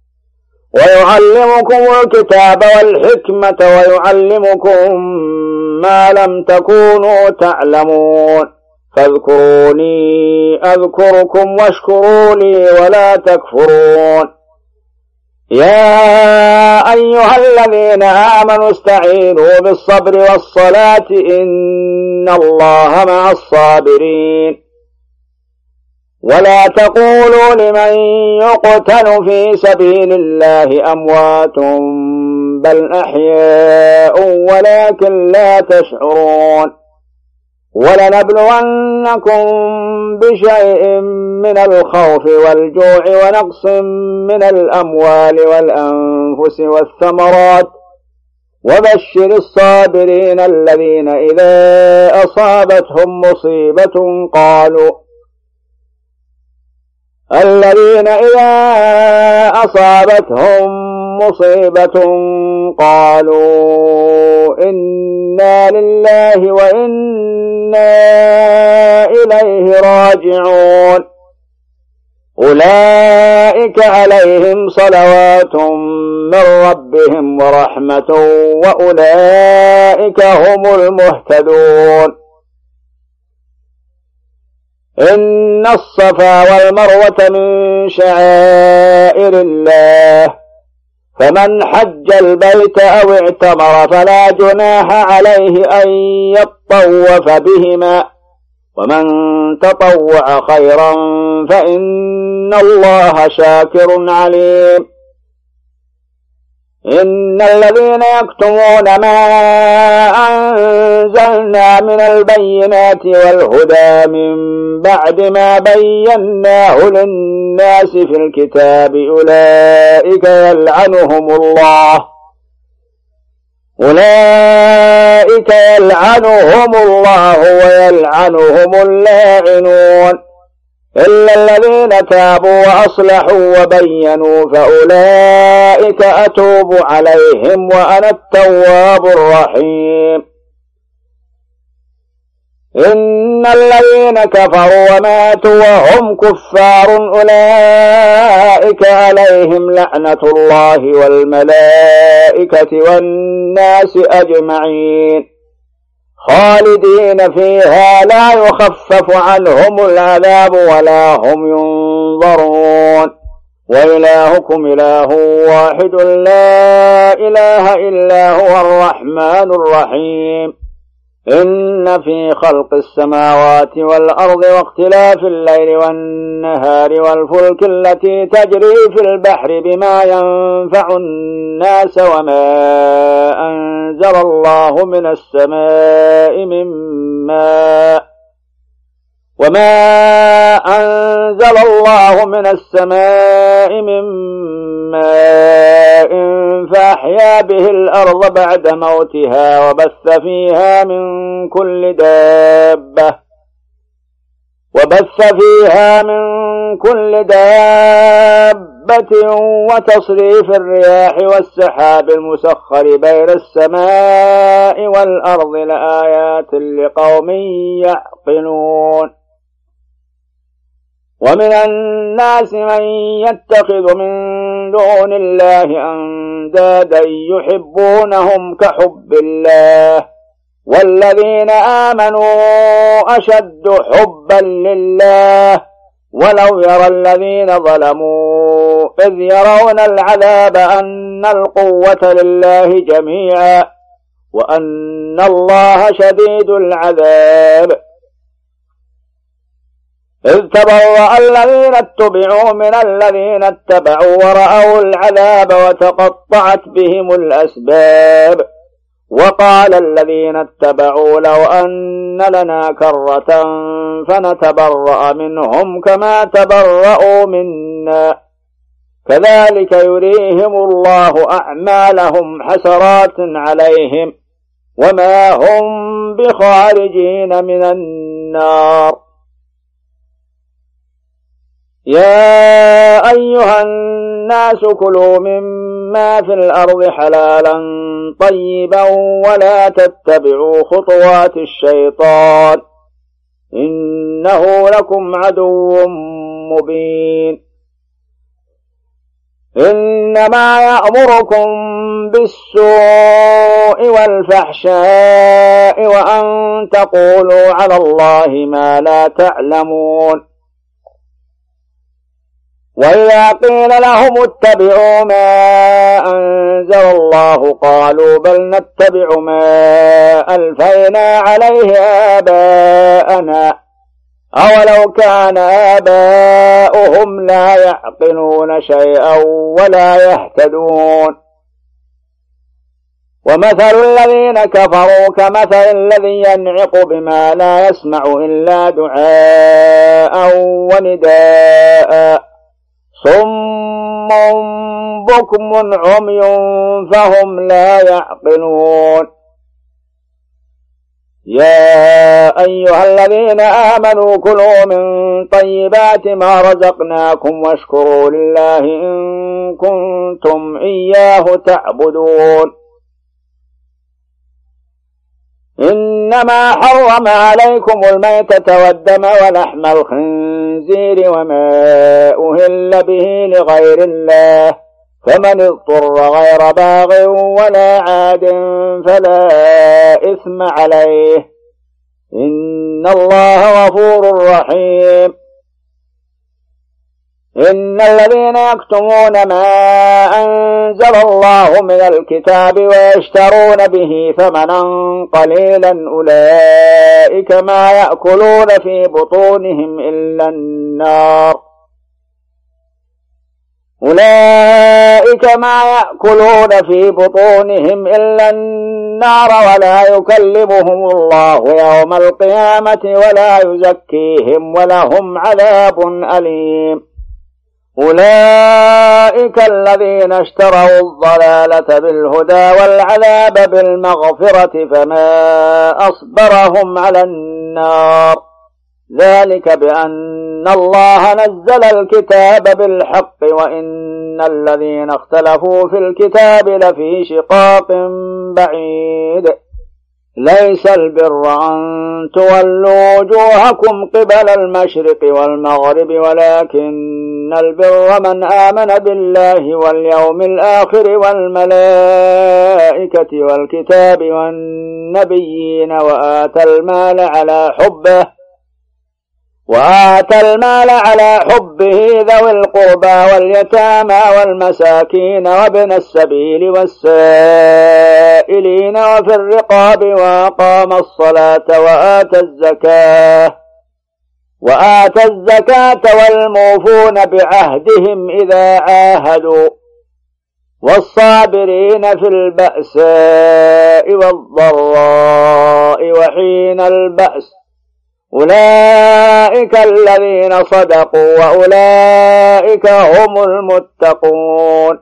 ويعلمكم الكتاب والحكمة ويعلمكم ما لم تكونوا تعلمون فاذكروني أذكركم واشكروا لي ولا تكفرون. يا أيها الذين آمنوا استعينوا بالصبر والصلاة إن الله مع الصابرين. ولا تقولوا لمن يقتل في سبيل الله أموات بل أحياء ولكن لا تشعرون. ولنبلونكم بشيء من الخوف والجوع ونقص من الأموال والأنفس والثمرات وبشر الصابرين الذين إذا أصابتهم مصيبة قالوا الذين إذا أصابتهم مصيبة قالوا إنا لله وإنا إليه راجعون. أولئك عليهم صلوات من ربهم ورحمة وأولئك هم المهتدون. إن الصفا والمروة من شعائر الله فمن حج البيت أو اعتمر فلا جناح عليه أن يطوف بهما ومن تطوع خيرا فإن الله شاكر عليم. إن الذين يكتمون ما أنزلنا من البينات والهدى من بعد ما بيناه للناس في الكتاب أولئك يلعنهم الله أولئك يلعنهم الله ويلعنهم اللاعنون إلا الذين تابوا وأصلحوا وبينوا فأولئك أتوب عليهم وأنا التواب الرحيم. إن الذين كفروا وماتوا وهم كفار أولئك عليهم لعنة الله والملائكة والناس أجمعين خالدين فيها لا يخفف عنهم العذاب ولا هم ينظرون. وإلهكم إله واحد لا إله إلا هو الرحمن الرحيم. إن في خلق السماوات والأرض واختلاف الليل والنهار والفلك التي تجري في البحر بما ينفع الناس وما أنزل الله من السماء من ماء وما أنزل الله من السماء من ماء فأحيا به الأرض بعد موتها وبث فيها من كل دابة وبث فيها من كل دابة وتصريف الرياح والسحاب المسخر بين السماء والأرض لآيات لقوم يعقلون. ومن الناس من يتخذ من دون الله أندادا يحبونهم كحب الله والذين آمنوا أشد حبا لله ولو يرى الذين ظلموا إذ يرون العذاب أن القوة لله جميعا وأن الله شديد العذاب. إذ تبرأ الذين اتبعوا من الذين اتبعوا ورأوا العذاب وتقطعت بهم الأسباب وقال الذين اتبعوا لو أن لنا كرة فنتبرأ منهم كما تبرأوا منا كذلك يريهم الله أعمالهم حسرات عليهم وما هم بخارجين من النار. يا أيها الناس كلوا مما في الأرض حلالا طيبا ولا تتبعوا خطوات الشيطان إنه لكم عدو مبين. إنما يأمركم بالسوء والفحشاء وأن تقولوا على الله ما لا تعلمون. وإذا قيل لهم اتبعوا ما أنزل الله قالوا بل نتبع ما ألفينا عليه آباءنا أولو كان آباؤهم لا يعقلون شيئا ولا يهتدون. ومثل الذين كفروا كمثل الذي ينعق بما لا يسمع إلا دعاء ونداء صم بكم عمي فهم لا يعقلون. يا أيها الذين آمنوا كلوا من طيبات ما رزقناكم واشكروا لله إن كنتم إياه تعبدون. إنما حرم عليكم الميتة والدم ولحم الخنزير وما أهل به لغير الله فمن اضطر غير باغ ولا عاد فلا إثم عليه إن الله غفور رحيم. إن الذين يكتمون ما أنزل الله من الكتاب ويشترون به ثمنا قليلا أولئك ما يأكلون في بطونهم إلا النار أولئك ما يأكلون في بطونهم إلا النار ولا يكلمهم الله يوم القيامة ولا يزكيهم ولهم عذاب أليم. أولئك الذين اشتروا الضلالة بالهدى والعذاب بالمغفرة فما أصبرهم على النار ذلك بأن الله نزل الكتاب بالحق وإن الذين اختلفوا في الكتاب لفي شقاق بعيد. ليس البر أن تولوا وجوهكم قبل المشرق والمغرب ولكن البر من آمن بالله واليوم الآخر والملائكة والكتاب والنبيين وآتى المال على حبه وآتى المال على حبه ذوي القربى واليتامى والمساكين وابن السبيل والسائلين وفي الرقاب وأقام الصلاة وآتى الزكاة وآتى الزكاة والموفون بعهدهم إذا عاهدوا والصابرين في البأساء والضراء وحين البأس أولئك الذين صدقوا وأولئك هم المتقون.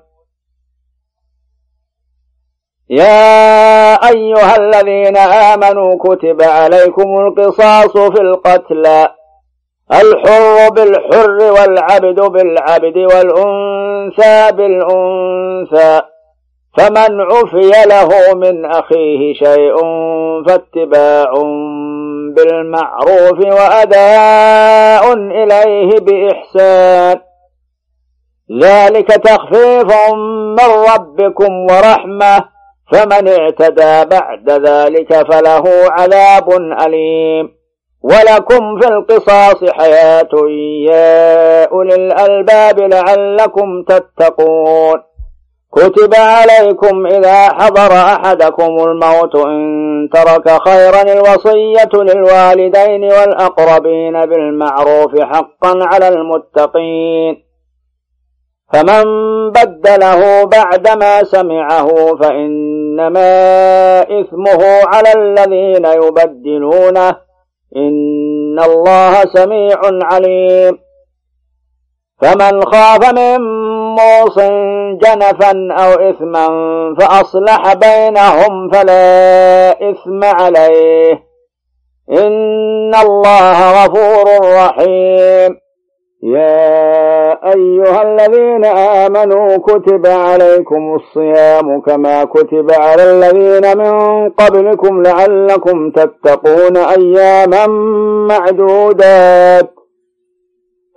يا أيها الذين آمنوا كتب عليكم القصاص في القتلى الحر بالحر والعبد بالعبد والأنثى بالأنثى فمن عفي له من أخيه شيء فاتباع بالمعروف وأداء إليه بإحسان ذلك تخفيف من ربكم ورحمة فمن اعتدى بعد ذلك فله عذاب أليم. ولكم في القصاص حياة يا أولي الألباب لعلكم تتقون. كتب عليكم إذا حضر أحدكم الموت إن ترك خيرا الوصية للوالدين والأقربين بالمعروف حقا على المتقين فمن بدله بعدما سمعه فإنما إثمه على الذين يبدلونه إن الله سميع عليم. فمن خاف من موص جنفا أو إثما فأصلح بينهم فلا إثم عليه إن الله غفور رحيم. يا أيها الذين آمنوا كتب عليكم الصيام كما كتب على الذين من قبلكم لعلكم تتقون أياما معدودات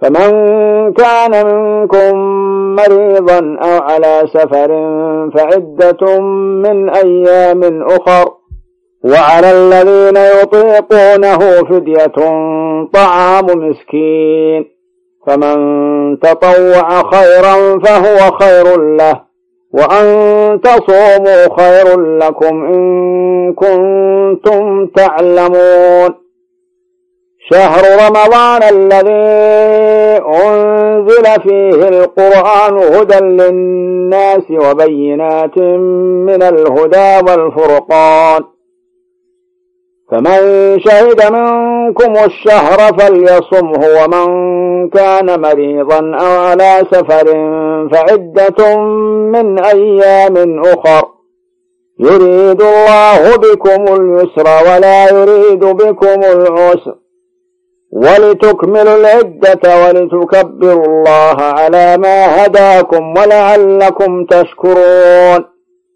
فمن كان منكم مريضا أو على سفر فعدة من أيام أخر وعلى الذين يطيقونه فدية طعام مسكين فمن تطوع خيرا فهو خير له وأن تصوموا خير لكم إن كنتم تعلمون شهر رمضان الذي أنزل فيه القرآن هدى للناس وبينات من الهدى والفرقان فمن شهد منكم الشهر فليصمه ومن كان مريضا أو على سفر فعدة من أيام أخر يريد الله بكم اليسر ولا يريد بكم العسر ولتكملوا العدة ولتكبروا الله على ما هداكم ولعلكم تشكرون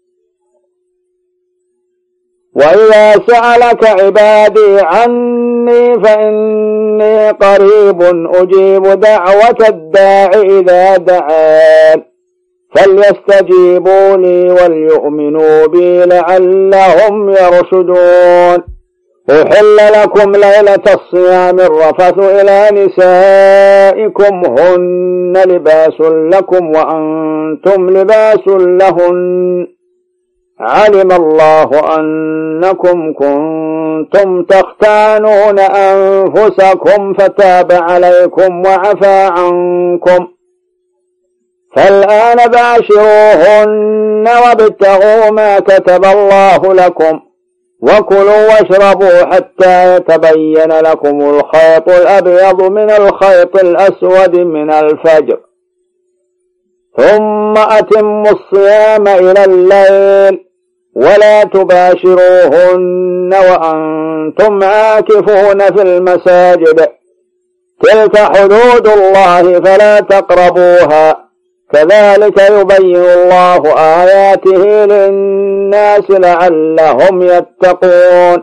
وإذا سألك عبادي عني فإني قريب أجيب دعوة الداع إذا دعان فليستجيبوا لي وليؤمنوا بي لعلهم يرشدون أحل لكم ليلة الصيام الرفث إلى نسائكم هن لباس لكم وأنتم لباس لهن علم الله أنكم كنتم تختانون أنفسكم فتاب عليكم وعفى عنكم فالآن باشروهن وابتغوا ما كتب الله لكم وكلوا واشربوا حتى يتبين لكم الخيط الأبيض من الخيط الأسود من الفجر ثم أتموا الصيام إلى الليل ولا تباشروهن وأنتم عاكفون في المساجد تلك حدود الله فلا تقربوها كذلك يبين الله آياته للناس لعلهم يتقون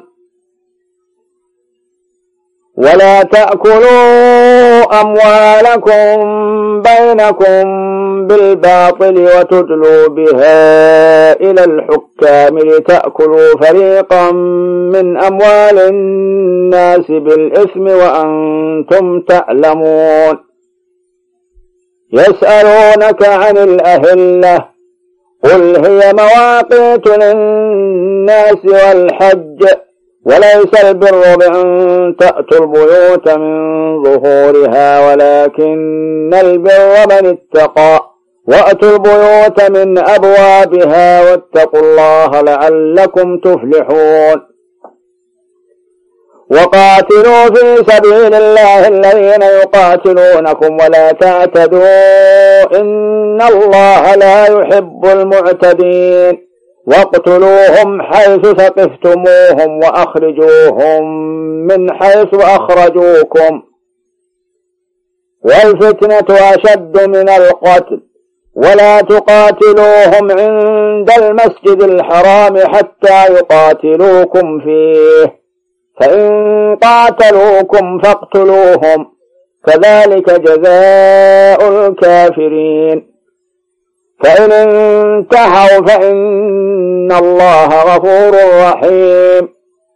ولا تأكلوا أموالكم بينكم بالباطل وتدلوا بها إلى الحكام لتأكلوا فريقا من أموال الناس بالإثم وأنتم تعلمون يسألونك عن الأهلة قل هي مواقيت للناس والحج وليس البر بأن تأتوا البيوت من ظهورها ولكن البر من اتقى وأتوا البيوت من أبوابها واتقوا الله لعلكم تفلحون وقاتلوا في سبيل الله الذين يقاتلونكم ولا تعتدوا إن الله لا يحب المعتدين واقتلوهم حيث ثقفتموهم وأخرجوهم من حيث أخرجوكم والفتنة أشد من القتل ولا تقاتلوهم عند المسجد الحرام حتى يقاتلوكم فيه فإن قاتلوكم فاقتلوهم كذلك جزاء الكافرين فإن انتهوا فإن الله غفور رحيم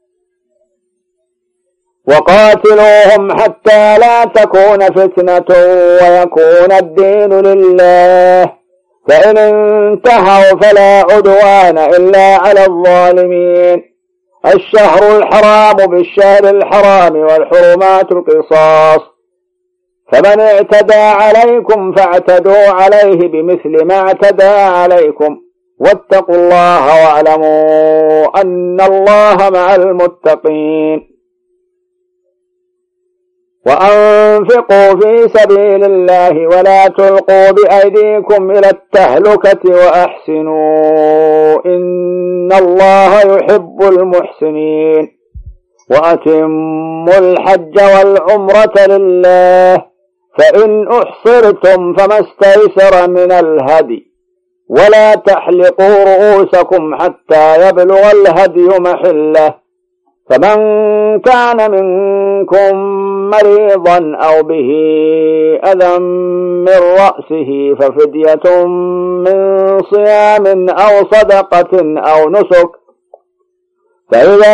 وقاتلوهم حتى لا تكون فتنة ويكون الدين لله فإن انتهوا فلا عدوان إلا على الظالمين الشهر الحرام بالشهر الحرام والحرمات القصاص فمن اعتدى عليكم فاعتدوا عليه بمثل ما اعتدى عليكم واتقوا الله واعلموا أن الله مع المتقين وأنفقوا في سبيل الله ولا تلقوا بأيديكم إلى التهلكة وأحسنوا إن الله يحب المحسنين وأتموا الحج والعمرة لله فإن أحصرتم فما استيسر من الهدي ولا تحلقوا رؤوسكم حتى يبلغ الهدي محله فمن كان منكم مريضا أو به أذى من رأسه ففدية من صيام أو صدقة أو نسك، فإذا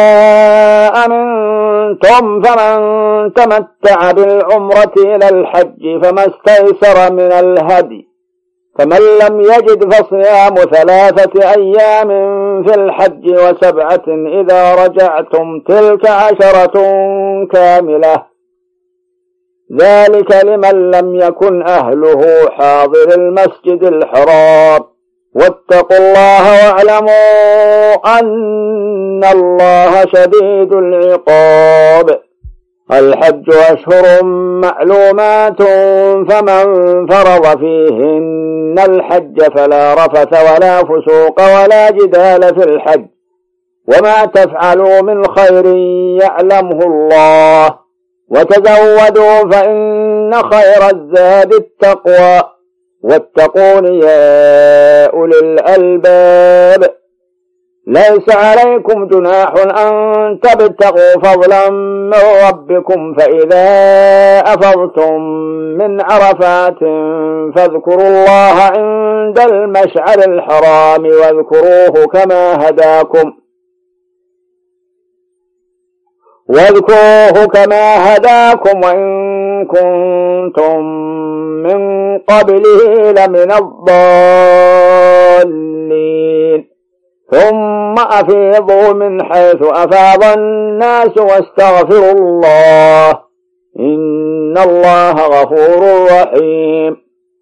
أمنتم فمن تمتع بالعمرة إلى الحج فما استيسر من الهدي، فمن لم يجد فصيام ثلاثة أيام في الحج وسبعة إذا رجعتم تلك عشرة كاملة، ذلك لمن لم يكن أهله حاضر المسجد الحرام. واتقوا الله واعلموا أن الله شديد العقاب. الحج أشهر معلومات، فمن فرض فيهن الحج فلا رفث ولا فسوق ولا جدال في الحج، وما تفعلوا من خير يعلمه الله، وتزودوا فإن خير الزاد التقوى، واتقون يا أولي الألباب. ليس عليكم جناح أن تبتغوا فضلا من ربكم، فإذا أفضتم من عرفات فاذكروا الله عند المشعر الحرام واذكروه كما هداكم واذكروه كما هداكم وإن كنتم من قبله لمن الضالين. ثم أفيضوا من حيث أفاض الناس واستغفروا الله إن الله غفور رحيم.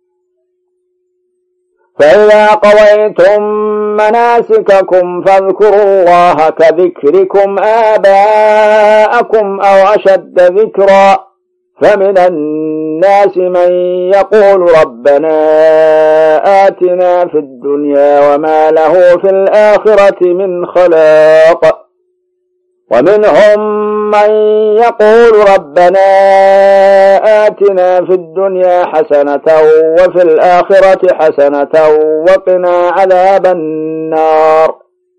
فإذا قضيتم مناسككم فاذكروا الله كذكركم آباءكم أو أشد ذكرا، فمن الناس من يقول ربنا آتنا في الدنيا وما له في الآخرة من خلاق، ومنهم من يقول ربنا آتنا في الدنيا حسنة وفي الآخرة حسنة وقنا عذاب النار.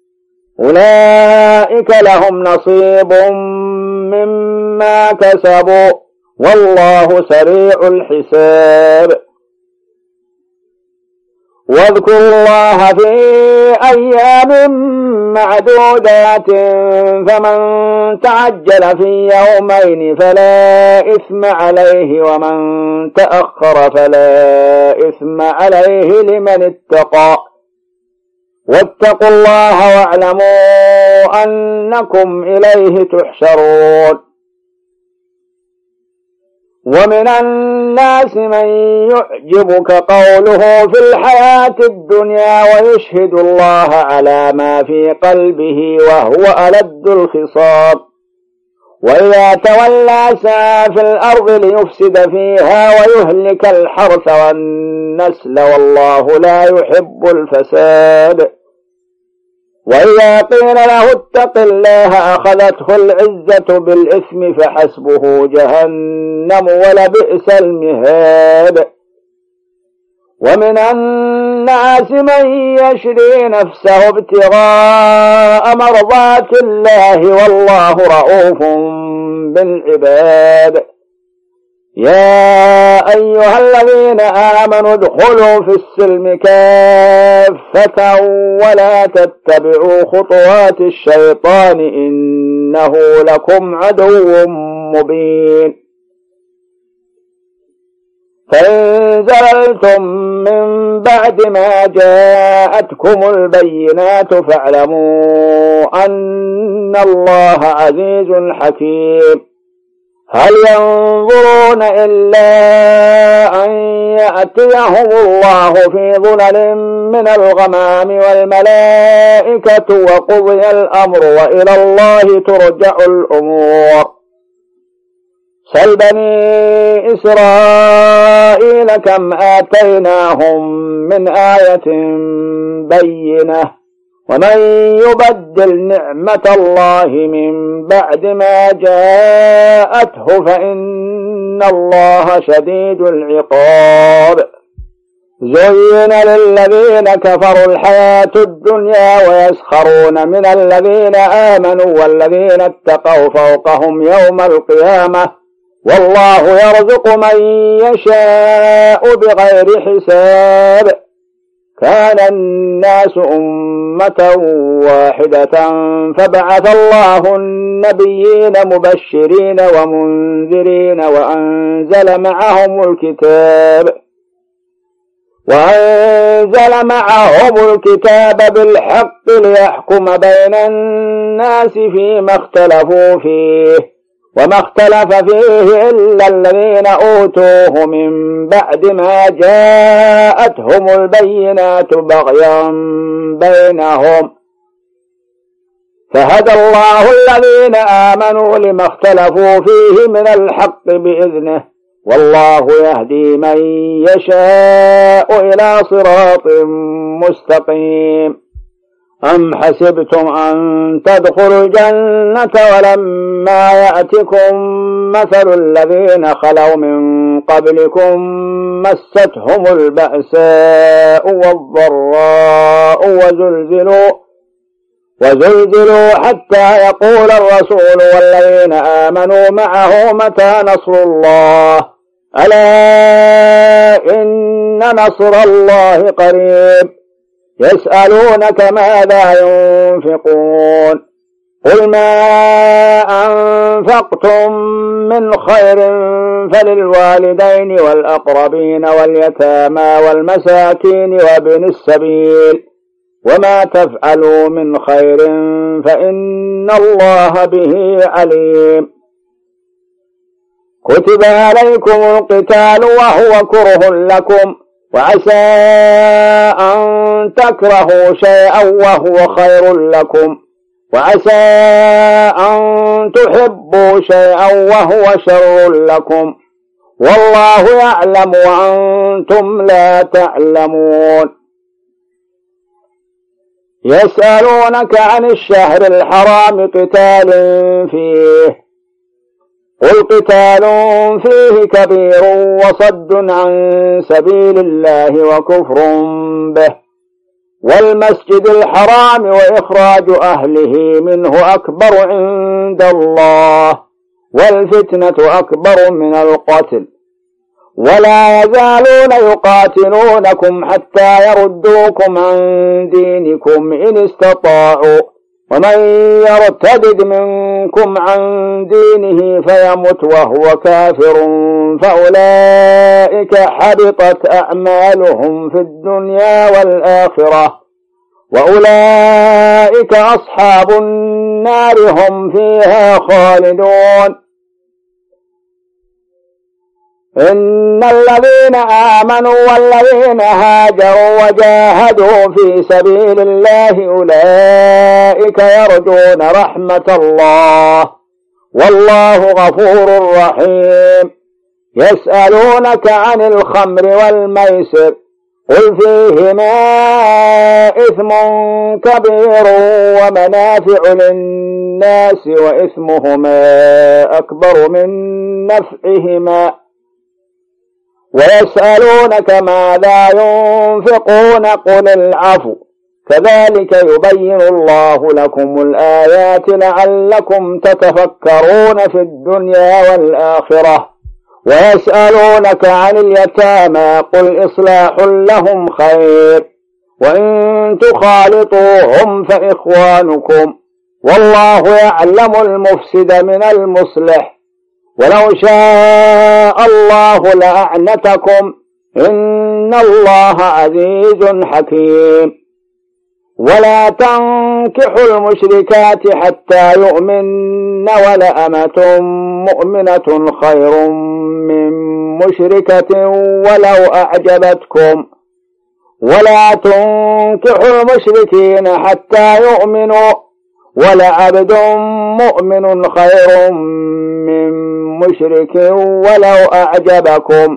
أولئك لهم نصيب مما كسبوا والله سريع الحساب. واذكروا الله في أيام معدودات، فمن تعجل في يومين فلا إثم عليه ومن تأخر فلا إثم عليه لمن اتقى. واتقوا الله واعلموا أنكم إليه تحشرون. ومن الناس من يعجبك قوله في الحياة الدنيا ويشهد الله على ما في قلبه وهو ألد الخصام، وإذا تولى سعى في الأرض ليفسد فيها ويهلك الحرث والنسل والله لا يحب الفساد. وإذا قيل له اتق الله أخذته العزة بالإثم فحسبه جهنم ولبئس المهاد. ومن الناس من يشري نفسه ابتغاء مرضات الله والله رؤوف بالعباد. يا أيها الذين آمنوا ادخلوا في السلم كافة ولا تتبعوا خطوات الشيطان إنه لكم عدو مبين. فإن زللتم من بعد ما جاءتكم البينات فاعلموا أن الله عزيز حكيم. هل ينظرون إلا أن يأتيهم الله في ظلل من الغمام والملائكة وقضي الأمر وإلى الله ترجع الأمور. سل بني إسرائيل كم آتيناهم من آية بينة ومن يبدل نعمة الله من بعد ما جاءته فإن الله شديد العقاب. زين للذين كفروا الحياة الدنيا ويسخرون من الذين آمنوا والذين اتقوا فوقهم يوم القيامة والله يرزق من يشاء بغير حساب. كان الناس أمة واحدة فبعث الله النبيين مبشرين ومنذرين وأنزل معهم الكتاب وأنزل معهم الكتاب بالحق ليحكم بين الناس فيما اختلفوا فيه وما اختلف فيه إلا الذين أوتوه من بعد ما جاءتهم البينات بغيا بينهم فهدى الله الذين آمنوا لما اختلفوا فيه من الحق بإذنه والله يهدي من يشاء إلى صراط مستقيم. أم حسبتم أن تدخلوا الجنة ولما يأتكم مثل الذين خلوا من قبلكم مستهم البأساء والضراء وزلزلوا وزلزلوا حتى يقول الرسول والذين آمنوا معه متى نصر الله ألا إن نصر الله قريب. يسألونك ماذا ينفقون قل ما أنفقتم من خير فللوالدين والأقربين واليتامى والمساكين وابن السبيل وما تفعلوا من خير فإن الله به عليم. كتب عليكم القتال وهو كره لكم وعسى أن تكرهوا شيئا وهو خير لكم وعسى أن تحبوا شيئا وهو شر لكم والله يعلم وأنتم لا تعلمون. يسألونك عن الشهر الحرام قتال فيه قل قتال فيه كبير وصد عن سبيل الله وكفر به والمسجد الحرام وإخراج أهله منه أكبر عند الله والفتنة أكبر من القتل ولا يزالون يقاتلونكم حتى يردوكم عن دينكم إن استطاعوا ومن يرتد منكم عن دينه فيمت وهو كافر فأولئك حبطت أعمالهم في الدنيا والآخرة وأولئك أصحاب النار هم فيها خالدون. إن الذين آمنوا والذين هاجروا وجاهدوا في سبيل الله أولئك يرجون رحمة الله والله غفور رحيم. يسألونك عن الخمر والميسر قل فيهما إثم كبير ومنافع للناس وإثمهما أكبر من نفعهما ويسألونك ماذا ينفقون قل العفو كذلك يبين الله لكم الآيات لعلكم تتفكرون في الدنيا والآخرة. ويسألونك عن اليتامى قل إصلاح لهم خير وإن تخالطوهم فإخوانكم والله يعلم المفسد من المصلح ولو شاء الله لأعنتكم إن الله عزيز حكيم. ولا تنكحوا المشركات حتى يؤمن ولأمة مؤمنة خير من مشركة ولو أعجبتكم ولا تنكحوا المشركين حتى يؤمنوا ولعبد مؤمن خير من مشرك ولو أعجبكم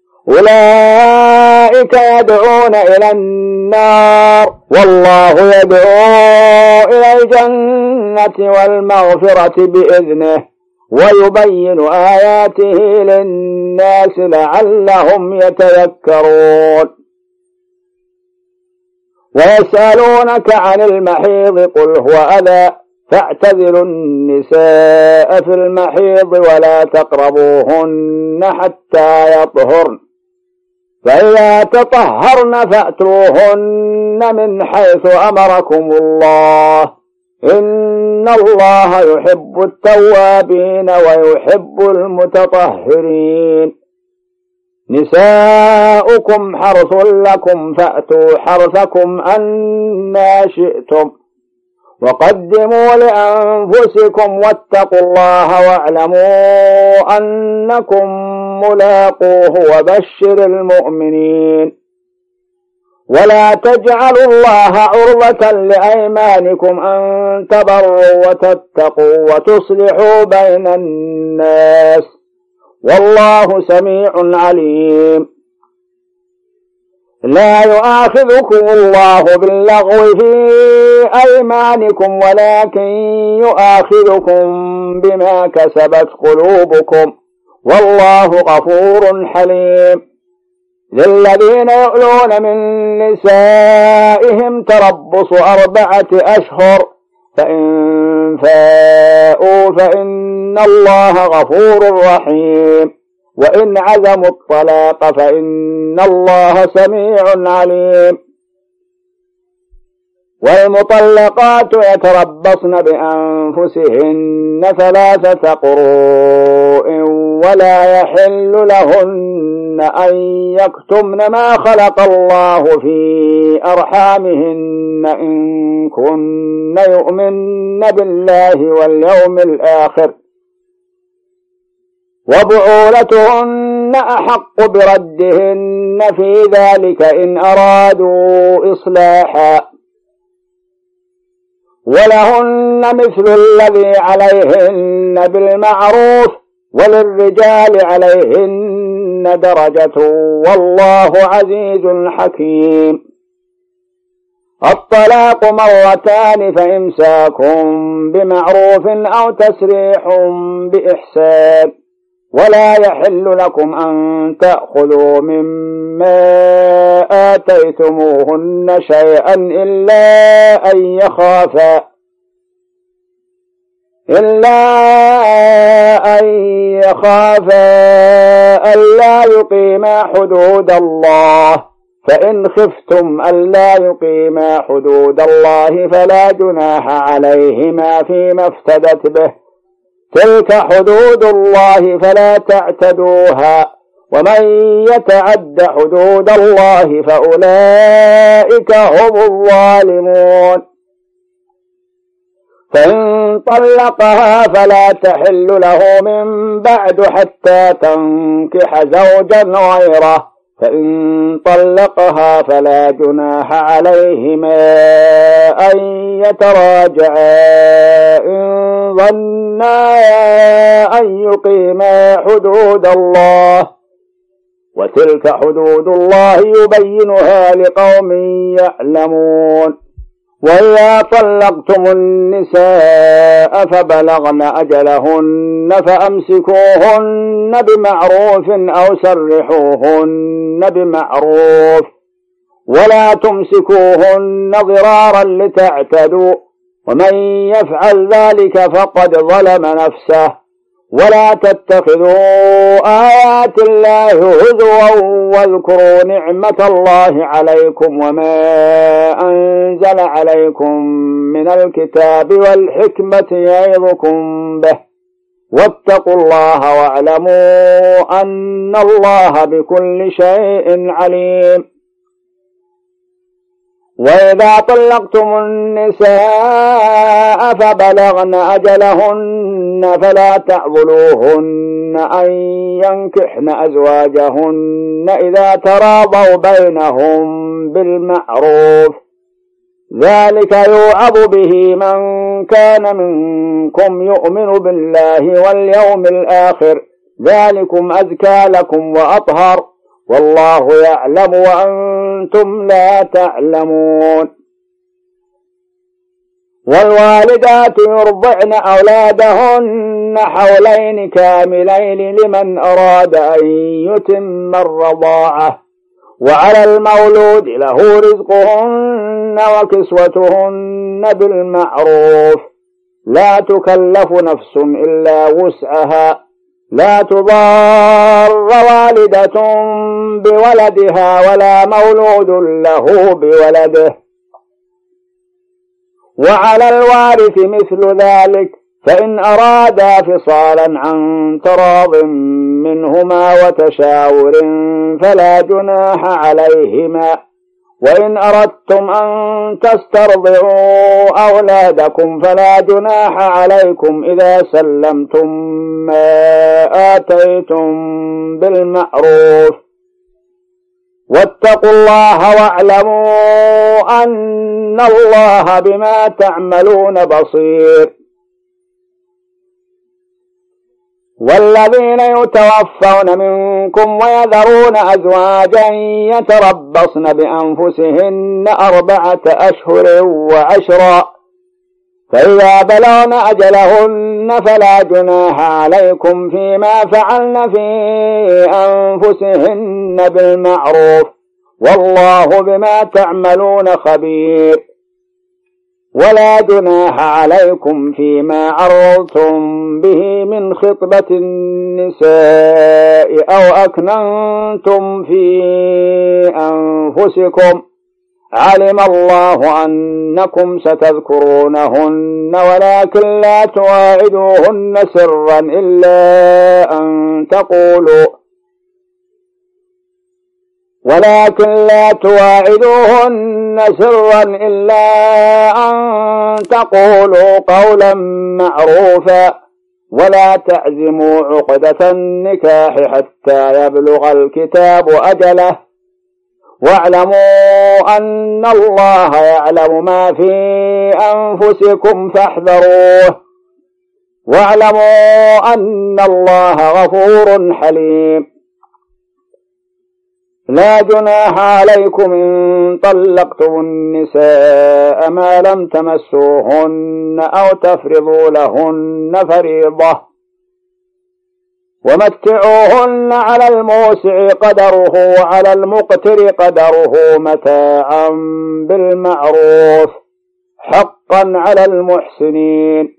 أولئك يدعون إلى النار والله يدعو إلى الجنة والمغفرة بإذنه ويبين آياته للناس لعلهم يتذكرون. ويسألونك عن المحيض قل هو أذى فاعتزلوا النساء في المحيض ولا تقربوهن حتى يطهرن فإذا تطهرن فأتوهن من حيث أمركم الله إن الله يحب التوابين ويحب المتطهرين نساؤكم حرث لكم فأتوا حرثكم أنى شئتم وقدموا لأنفسكم واتقوا الله واعلموا أنكم ملاقوه وبشر المؤمنين ولا تجعلوا الله عرضة لأيمانكم أن تبروا وتتقوا وتصلحوا بين الناس والله سميع عليم لا يؤاخذكم الله باللغو في أيمانكم ولكن يؤاخذكم بما كسبت قلوبكم والله غفور حليم للذين يؤلون من نسائهم تربص أربعة أشهر فإن فاءوا فإن الله غفور رحيم وإن عزموا الطلاق فإن الله سميع عليم والمطلقات يتربصن بأنفسهن ثلاثة قروء ولا يحل لهن أن يكتمن ما خلق الله في أرحامهن إن كن يؤمن بالله واليوم الآخر وبعولتهن أحق بردهن في ذلك إن أرادوا إصلاحا ولهن مثل الذي عليهن بالمعروف وللرجال عليهن درجة والله عزيز حكيم الطلاق مرتان فإمساكم بمعروف أو تسريح بإحسان ولا يحل لكم أن تأخذوا مما آتيتموهن شيئا إلا أن يخافا إلا أن يخافا ألا يقيما حدود الله فإن خفتم ألا يقيما حدود الله فلا جناح عليهما فيما افتدت به تلك حدود الله فلا تعتدوها ومن يتعد حدود الله فأولئك هم الظالمون فإن طلقها فلا تحل له من بعد حتى تنكح زوجا غيره فإن طلقها فلا جناح عليهما أن يتراجعا إن ظنا أن يقيما حدود الله وتلك حدود الله يبينها لقوم يعلمون وإذا طلقتم النساء فبلغن أجلهن فأمسكوهن بمعروف أو سرحوهن بمعروف ولا تمسكوهن ضرارا لتعتدوا ومن يفعل ذلك فقد ظلم نفسه ولا تتخذوا آيات الله هزوا واذكروا نعمة الله عليكم وما أنزل عليكم من الكتاب والحكمة يعظكم به واتقوا الله واعلموا أن الله بكل شيء عليم وإذا طلقتم النساء فبلغن أجلهن فلا تعضلوهن أن ينكحن أزواجهن إذا تراضوا بينهم بالمعروف ذلك يوعظ به من كان منكم يؤمن بالله واليوم الآخر ذلكم أزكى لكم وأطهر والله يعلم وأنتم لا تعلمون والوالدات يرضعن أولادهن حولين كاملين لمن أراد أن يتم الرضاعة وعلى المولود له رزقهن وكسوتهن بالمعروف لا تكلف نفس إلا وسعها لا تضار والدة بولدها ولا مولود له بولده وعلى الوارث مثل ذلك فإن أرادا فصالا عن تراض منهما وتشاور فلا جناح عليهما وإن أردتم أن تسترضعوا أولادكم فلا جناح عليكم إذا سلمتم ما آتيتم بالمعروف واتقوا الله واعلموا أن الله بما تعملون بصير. والذين يتوفون منكم ويذرون أزواجا يتربصن بأنفسهن أربعة أشهر وعشرا فإذا بلغن أجلهن فلا جناح عليكم فيما فعلن في أنفسهن بالمعروف والله بما تعملون خبير. ولا جناح عليكم فيما عرضتم به من خطبة النساء أو أكننتم في أنفسكم علم الله أنكم ستذكرونهن ولكن لا تواعدوهن سرا إلا أن تقولوا ولكن لا تواعدوهن سرا إلا أن تقولوا قولا معروفا ولا تعزموا عقدة النكاح حتى يبلغ الكتاب أجله واعلموا أن الله يعلم ما في أنفسكم فاحذروه واعلموا أن الله غفور حليم. لا جناح عليكم إن طلقتم النساء ما لم تمسوهن أو تفرضوا لهن فريضة ومتعوهن على الموسع قدره وعلى المقتر قدره متاعا بالمعروف حقا على المحسنين.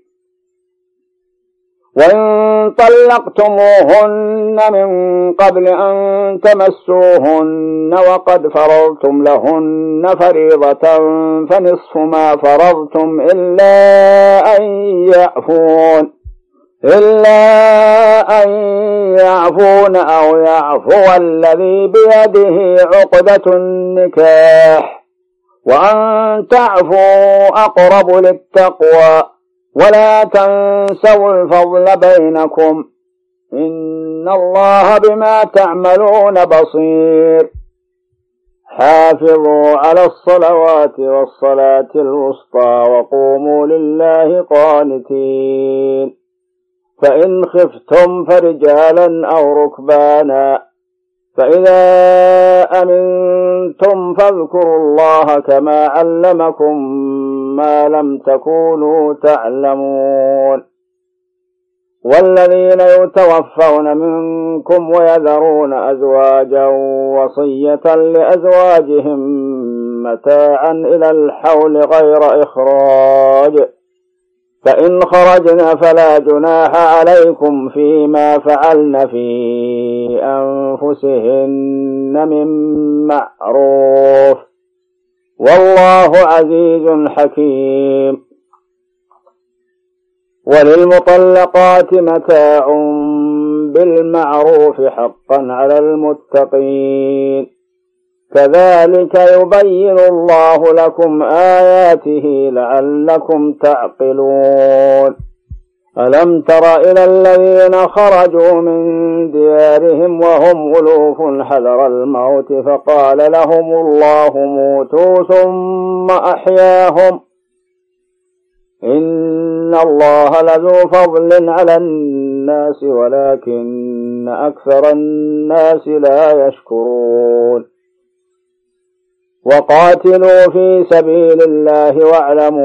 وإن طلقتموهن من قبل أن تمسوهن وقد فرضتم لهن فريضة فنصف ما فرضتم إلا أن يعفون إلا أن يعفون أو يعفو الذي بيده عقدة النكاح وأن تعفوا أقرب للتقوى ولا تنسوا الفضل بينكم إن الله بما تعملون بصير. حافظوا على الصلوات والصلاة الوسطى وقوموا لله قانتين فإن خفتم فرجالا أو ركبانا فإذا أمنتم فاذكروا الله كما علمكم ما لم تكونوا تعلمون. والذين يتوفون منكم ويذرون أزواجا وصية لأزواجهم متاعا إلى الحول غير إخراج فإن خرجن فلا جناح عليكم فيما فعلن في أنفسهن من معروف والله عزيز حكيم. وللمطلقات متاع بالمعروف حقا على المتقين كذلك يبين الله لكم آياته لعلكم تعقلون. ألم تر إلى الذين خرجوا من ديارهم وهم ألوف حذر الموت فقال لهم الله موتوا ثم أحياهم إن الله لذو فضل على الناس ولكن أكثر الناس لا يشكرون. وقاتلوا في سبيل الله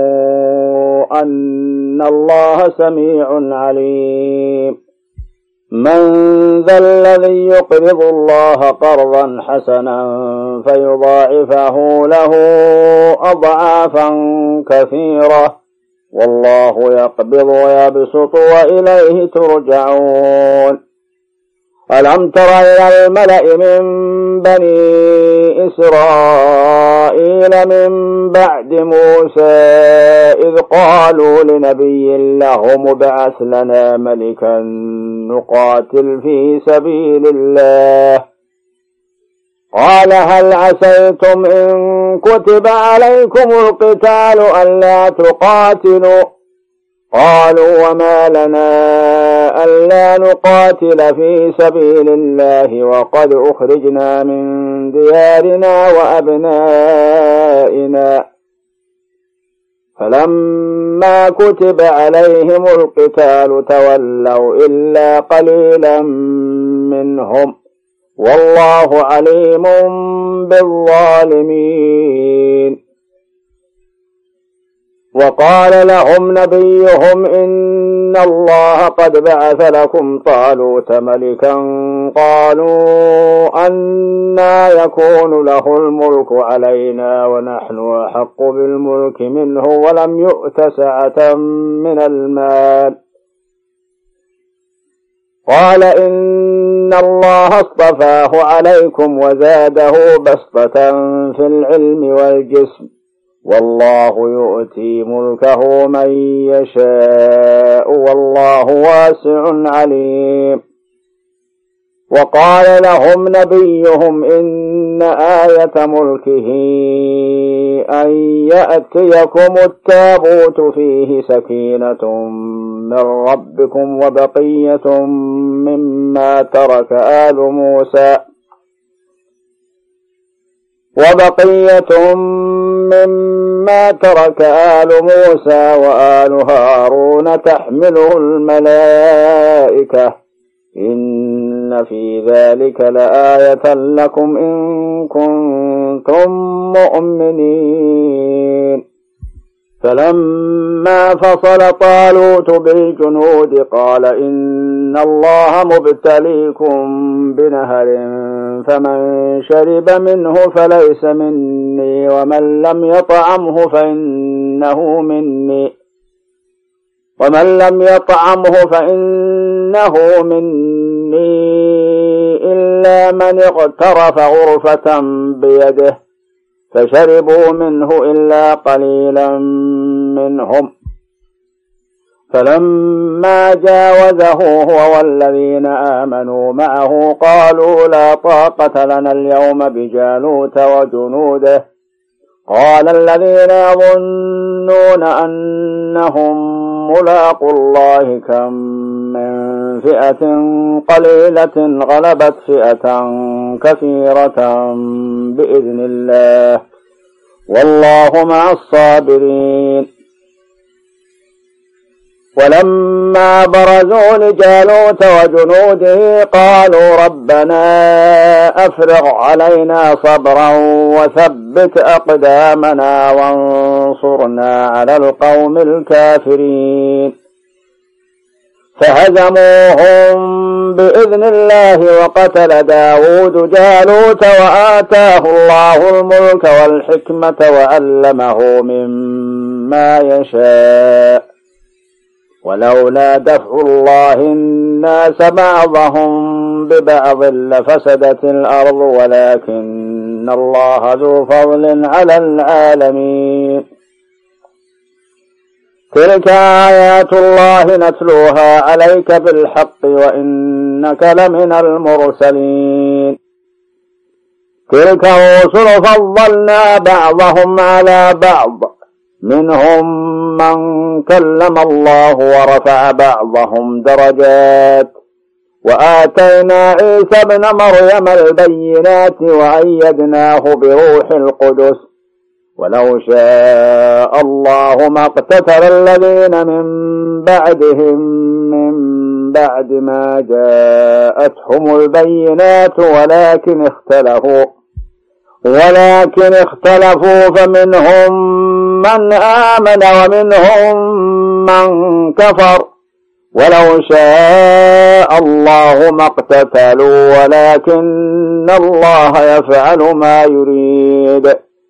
واعلموا أن الله سميع عليم. من ذا الذي يقرض الله قرضا حسنا فيضاعفه له أضعافا كثيرة والله يقبض ويبسط وإليه ترجعون. ألم تر إلى الملأ من بني إسرائيل من بعد موسى إذ قالوا لنبي له ابعث لنا ملكا نقاتل في سبيل الله قال هل عسيتم إن كتب عليكم القتال ألا تقاتلوا قالوا وما لنا ألا نقاتل في سبيل الله وقد أخرجنا من ديارنا وأبنائنا فلما كتب عليهم القتال تولوا إلا قليلا منهم والله عليم بالظالمين. وقال لهم نبيهم إن الله قد بعث لكم طالوت ملكا قالوا أنى يكون له الملك علينا ونحن أحق بالملك منه ولم يؤت سعة من المال قال إن الله اصطفاه عليكم وزاده بسطة في العلم والجسم والله يؤتي ملكه من يشاء والله واسع عليم. وقال لهم نبيهم إن آية ملكه أن يأتيكم التابوت فيه سكينة من ربكم وبقية مما ترك آل موسى وبقية مما ترك آل موسى وآل هارون تحمله الملائكة إن في ذلك لآية لكم إن كنتم مؤمنين. فلما فصل طالوت بالجنود قال إن الله مبتليكم بنهر فمن شرب منه فليس مني ومن لم يطعمه فإنه مني ومن لم يطعمه فإنه مني إلا من اغترف غرفة بيده فشربوا منه إلا قليلا منهم. فلما جاوزه هو والذين آمنوا معه قالوا لا طاقة لنا اليوم بجالوت وجنوده قال الذين يظنون أنهم ملاقوا الله كم من فئة قليلة غلبت فئة كثيرة بإذن الله والله مع الصابرين. ولما برزوا لجالوت وجنوده قالوا ربنا أفرغ علينا صبرا وثبت أقدامنا وانصرنا على القوم الكافرين فهزموهم بإذن الله وقتل داود جالوت وآتاه الله الملك والحكمة وعلمه مما يشاء ولولا دفع الله الناس بعضهم ببعض لفسدت الأرض ولكن الله ذو فضل على العالمين. تلك آيات الله نتلوها عليك بالحق وإنك لمن المرسلين. تلك الرسل فضلنا بعضهم على بعض منهم من كلم الله ورفع بعضهم درجات وآتينا عيسى ابن مريم البينات وأيدناه بروح القدس ولو شاء الله ما اقتتل الذين من بعدهم من بعد ما جاءتهم البينات ولكن اختلفوا ولكن اختلفوا فمنهم من آمن ومنهم من كفر ولو شاء الله ما اقتتلوا ولكن الله يفعل ما يريد.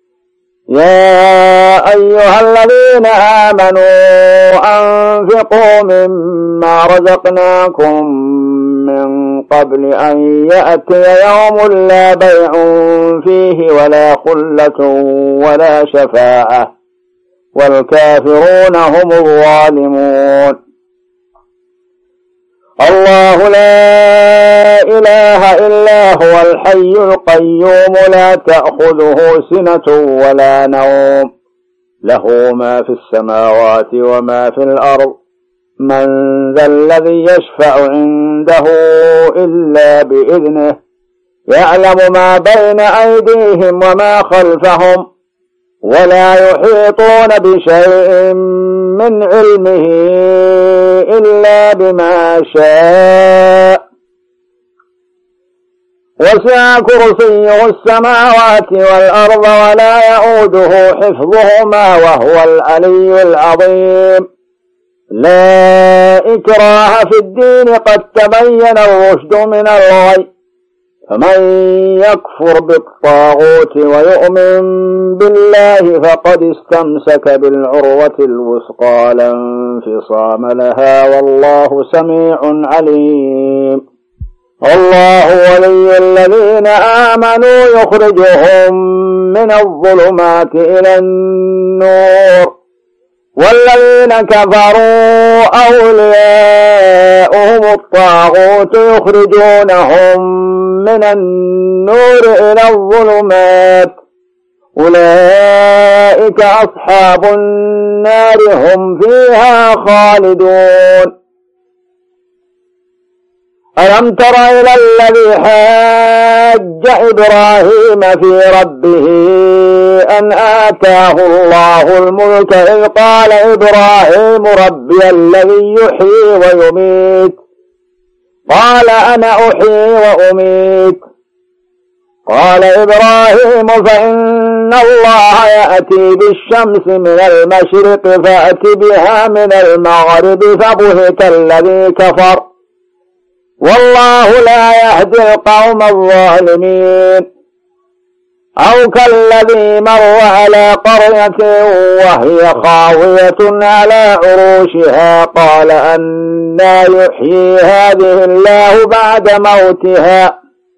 يا أيها الذين آمنوا أنفقوا مما رزقناكم من قبل أن يأتي يوم لا بيع فيه ولا خلة ولا شفاعة والكافرون هم الظالمون. الله لا إله إلا هو الحي القيوم لا تأخذه سنة ولا نوم له ما في السماوات وما في الأرض من ذا الذي يشفع عنده إلا بإذنه يعلم ما بين أيديهم وما خلفهم ولا يحيطون بشيء من علمه إلا بما شاء وسع كرسيه السماوات والأرض ولا يؤوده حفظهما وهو العلي العظيم. لا إكراه في الدين قد تبين الرشد من الغي فمن يكفر بالطاغوت ويؤمن بالله فقد استمسك بالعروة الوثقى لا انفصام لها والله سميع عليم. الله ولي الذين آمنوا يخرجهم من الظلمات إلى النور والذين كفروا أولياؤهم الطاغوت يخرجونهم من النور إلى الظلمات أولئك أصحاب النار هم فيها خالدون. ألم تر إلى الذي حاج إبراهيم في ربه أن آتاه الله الملك إذ قال إبراهيم ربي الذي يحيي ويميت قال أنا أحيي وأميت قال إبراهيم فإن الله يأتي بالشمس من المشرق فأت بها من المغرب فبهت الذي كفر والله لا يهدي القوم الظالمين. أو كالذي مر على قرية وهي خاوية على عروشها قال أنى يحيي هذه الله بعد موتها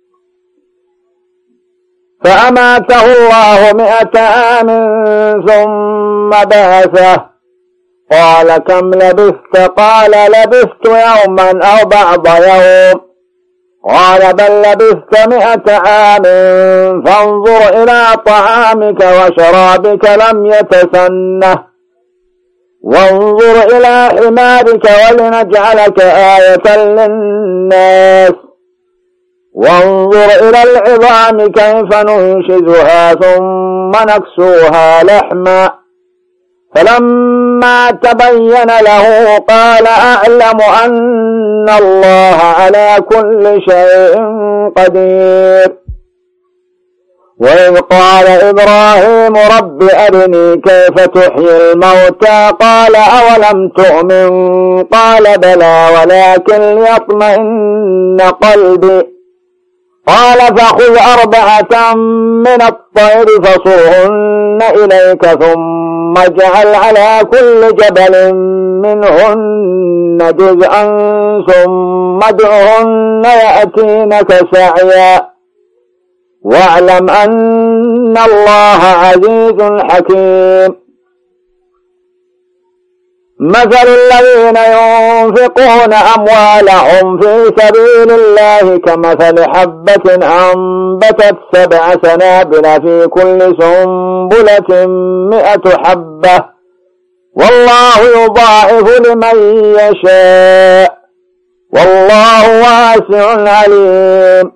فأماته الله مئة عام ثم بعثه قال كم لبثت قال لبثت يوما أو بعض يوم قال بل لبثت مئة عام فانظر إلى طعامك وشرابك لم يتسنه وانظر إلى حمارك ولنجعلك آية للناس وانظر إلى العظام كيف ننشزها ثم نكسوها لحما فلما تبين له قال أعلم أن الله على كل شيء قدير. وإذ قال إبراهيم رب أرني كيف تحيي الموتى قال أولم تؤمن قال بلى ولكن ليطمئن قلبي قال فخذ أربعة من الطير فصرهن إليك ثم اجعل على كل جبل منهن جزءا ثم ادعهن يأتينك سعيا واعلم أن الله عزيز حكيم. مثل الذين ينفقون أموالهم في سبيل الله كمثل حبة أنبتت سبع سنابل في كل سنبلة مئة حبة والله يضاعف لمن يشاء والله واسع عليم.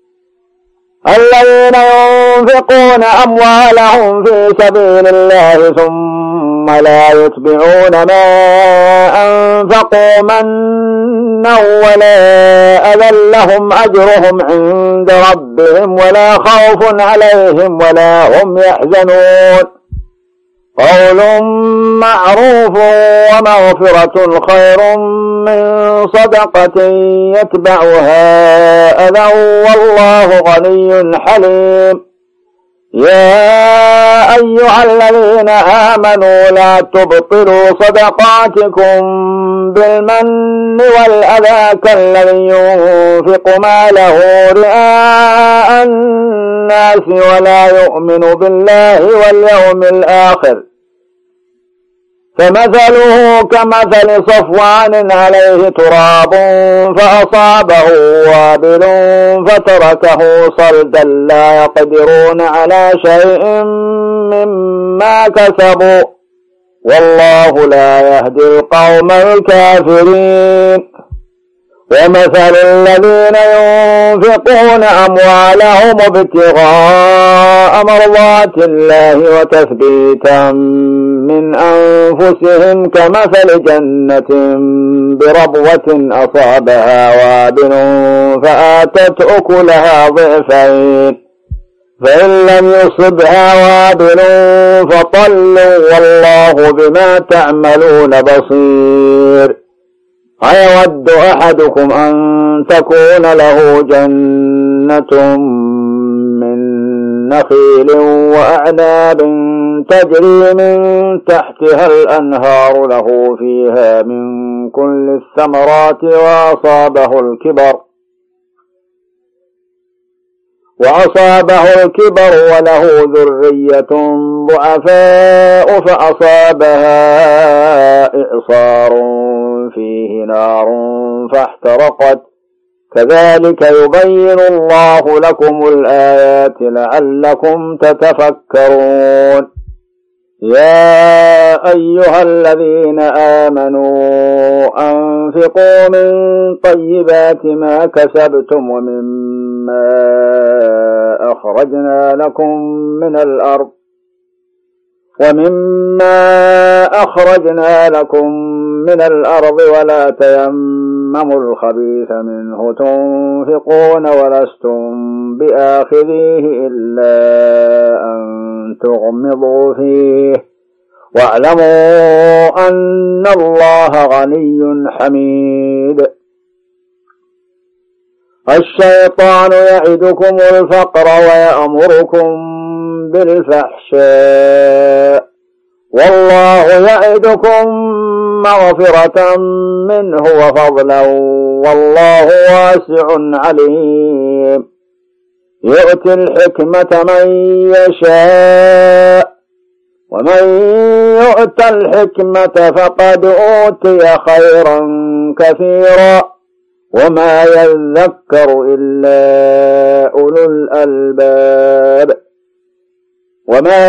الذين ينفقون أموالهم في سبيل الله ثم لا يتبعون ما أنفقوا منا ولا أذى لهم أجرهم عند ربهم ولا خوف عليهم ولا هم يحزنون. قول معروف ومغفرة خير من صدقة يتبعها أذى والله غني حليم. يا أيها الذين آمنوا لا تبطلوا صدقاتكم بالمن والأذى كالذي ينفق ماله رئاء الناس ولا يؤمن بالله واليوم الآخر فمثله كمثل صفوان عليه تراب فأصابه وابل فتركه صلدا لا يقدرون على شيء مما كسبوا والله لا يهدي القوم الكافرين. ومثل الذين ينفقون أموالهم ابتغاء مرضات الله وتثبيتا من أنفسهم كمثل جنة بربوة أصابها وابل فآتت أكلها ضعفين فإن لم يصبها وابل فطل والله بما تعملون بصير. أيود أحدكم أن تكون له جنة من نخيل وأعناب تجري من تحتها الأنهار له فيها من كل الثمرات وأصابه الكبر وأصابه الكبر وله ذرية ضعفاء فأصابها إعصار فيه نار فاحترقت كذلك يبين الله لكم الآيات لعلكم تتفكرون. يا أيها الذين آمنوا أنفقوا من طيبات ما كسبتم ومما أخرجنا لكم من الأرض ومما أخرجنا لكم من الأرض ولا تيمموا الخبيث منه تنفقون ولستم بآخذيه إلا أن تغمضوا فيه واعلموا أن الله غني حميد. الشيطان يعدكم الفقر ويأمركم بالفحشاء والله يعدكم مغفرة منه وفضلا والله واسع عليم. يؤتي الحكمة من يشاء ومن يؤت الحكمة فقد أوتي خيرا كثيرا وما يذكر إلا أولو الألباب. وما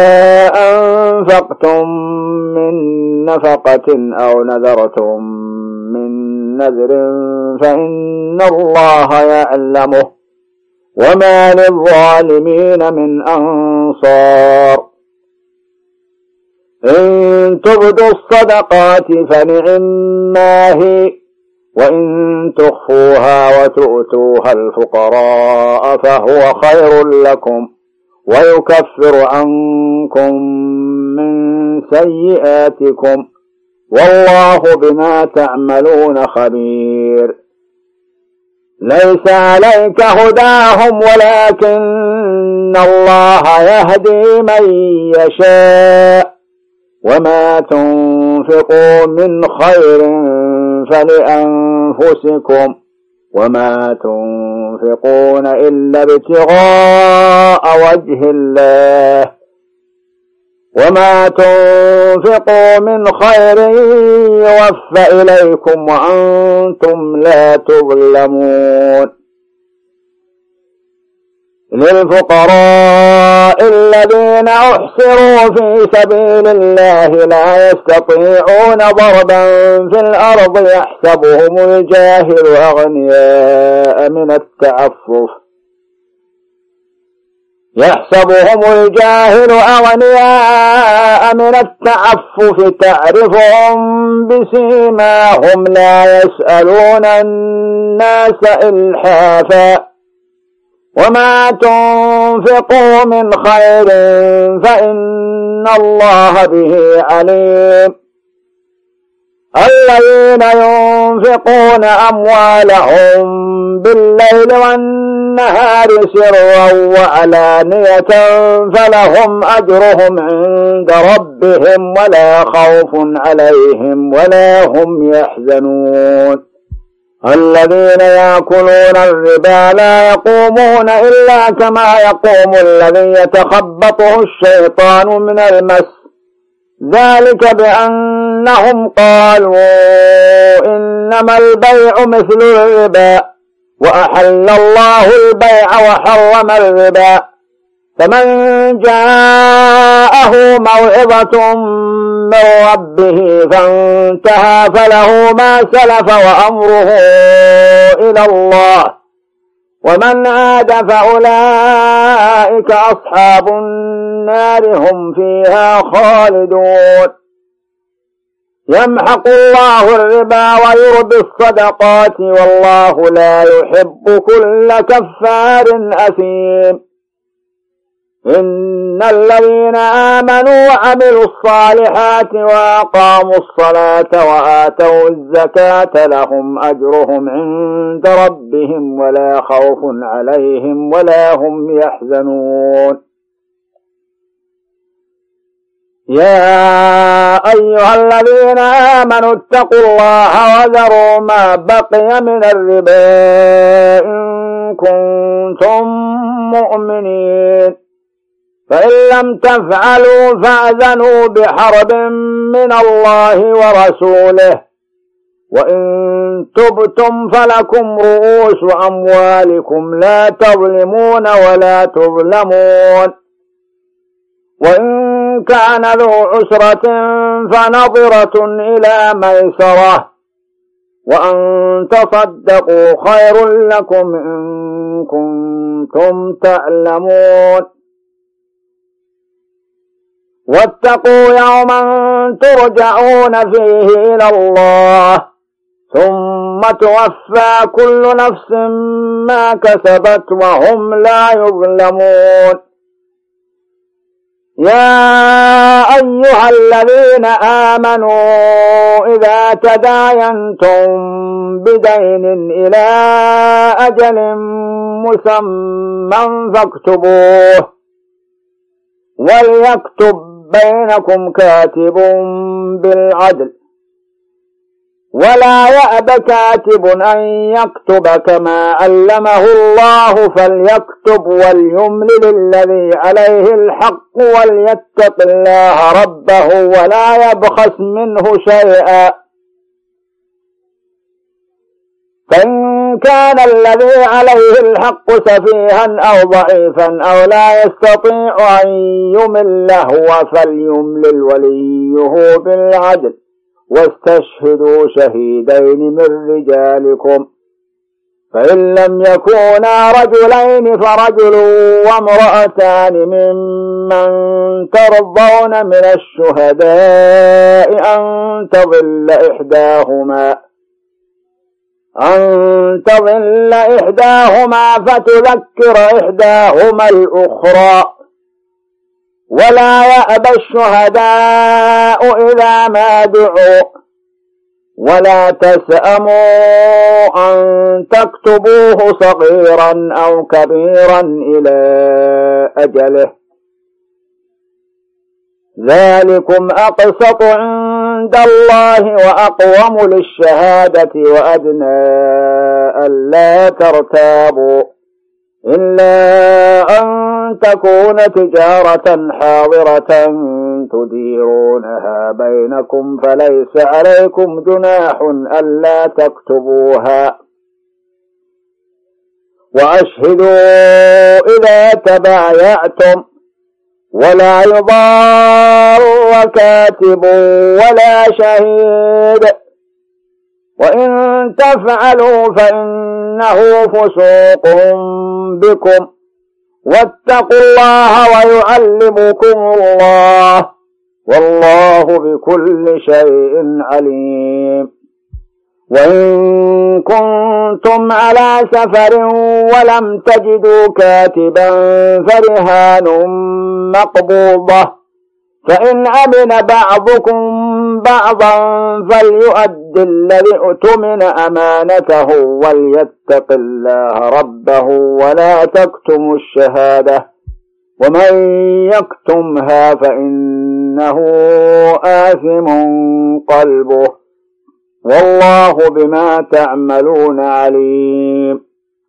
أنفقتم من نفقة أو نذرتم من نذر فإن الله يعلمه وما للظالمين من أنصار. إن تبدوا الصدقات فنعما هي وإن تخفوها وتؤتوها الفقراء فهو خير لكم ويكفر عنكم من سيئاتكم والله بما تعملون خبير. ليس عليك هداهم ولكن الله يهدي من يشاء وما تنفقوا من خير فلأنفسكم وما تنفقون إلا ابتغاء وجه الله وما تنفقوا من خير يوفى إليكم وأنتم لا تظلمون. للفقراء الذين أحصروا في سبيل الله لا يستطيعون ضربا في الأرض يحسبهم الجاهل أغنياء من التعفف يحسبهم الجاهل أغنياء من التعفف تعرفهم بسيماهم لا يسألون الناس إلحافا وما تنفقوا من خير فإن الله به عليم الذين ينفقون أموالهم بالليل والنهار سرا وعلانية فلهم أجرهم عند ربهم ولا خوف عليهم ولا هم يحزنون الذين يأكلون الربا لا يقومون إلا كما يقوم الذي يتخبطه الشيطان من المس ذلك بأنهم قالوا إنما البيع مثل الربا وأحل الله البيع وحرم الربا فمن جاءه موعظة من ربه فانتهى فله ما سلف وأمره إلى الله ومن عاد فأولئك أصحاب النار هم فيها خالدون يمحق الله الربا ويربي الصدقات والله لا يحب كل كفار أثيم إن الذين آمنوا وعملوا الصالحات وأقاموا الصلاة وآتوا الزكاة لهم أجرهم عند ربهم ولا خوف عليهم ولا هم يحزنون يا أيها الذين آمنوا اتقوا الله وذروا ما بقي من الربا إن كنتم مؤمنين فإن لم تفعلوا فأذنوا بحرب من الله ورسوله وإن تبتم فلكم رؤوس أموالكم لا تظلمون ولا تظلمون وإن كان ذو عسرة فنظرة إلى ميسرة وأن تصدقوا خير لكم إن كنتم تعلمون واتقوا يوما ترجعون فيه إلى الله ثم توفى كل نفس ما كسبت وهم لا يظلمون يا أيها الذين آمنوا إذا تداينتم بدين إلى أجل مسمى فاكتبوه وليكتب بينكم كاتب بالعدل ولا يأب كاتب أن يكتب كما علمه الله فليكتب وليملل الذي عليه الحق وليتق الله ربه ولا يبخس منه شيئا فإن كان الذي عليه الحق سفيها أو ضعيفا أو لا يستطيع أن يمل هو فليملل وليه بالعدل واستشهدوا شهيدين من رجالكم فإن لم يكونا رجلين فرجل وامرأتان ممن ترضون من الشهداء أن تضل إحداهما أن تضل إحداهما فتذكر إحداهما الأخرى ولا يأبى الشهداء إذا ما دعوا ولا تسأموا أن تكتبوه صغيرا أو كبيرا إلى أجله ذلكم أقسط عند الله وأقوم للشهادة وأدنى ألا ترتابوا إلا أن تكون تجارة حاضرة تديرونها بينكم فليس عليكم جناح ألا تكتبوها وأشهدوا إذا تبايعتم ولا يضار كاتب ولا شهيد وإن تفعلوا فإنه فسوق بكم واتقوا الله ويعلمكم الله والله بكل شيء عليم وإن كنتم على سفر ولم تجدوا كاتبا فرهان مقبوضة، فإن أمن بعضكم بعضا فليؤد الذي اؤتمن أمانته وليتق الله ربه ولا تكتموا الشهادة، ومن يكتمها فإنه آثم قلبه، والله بما تعملون عليم.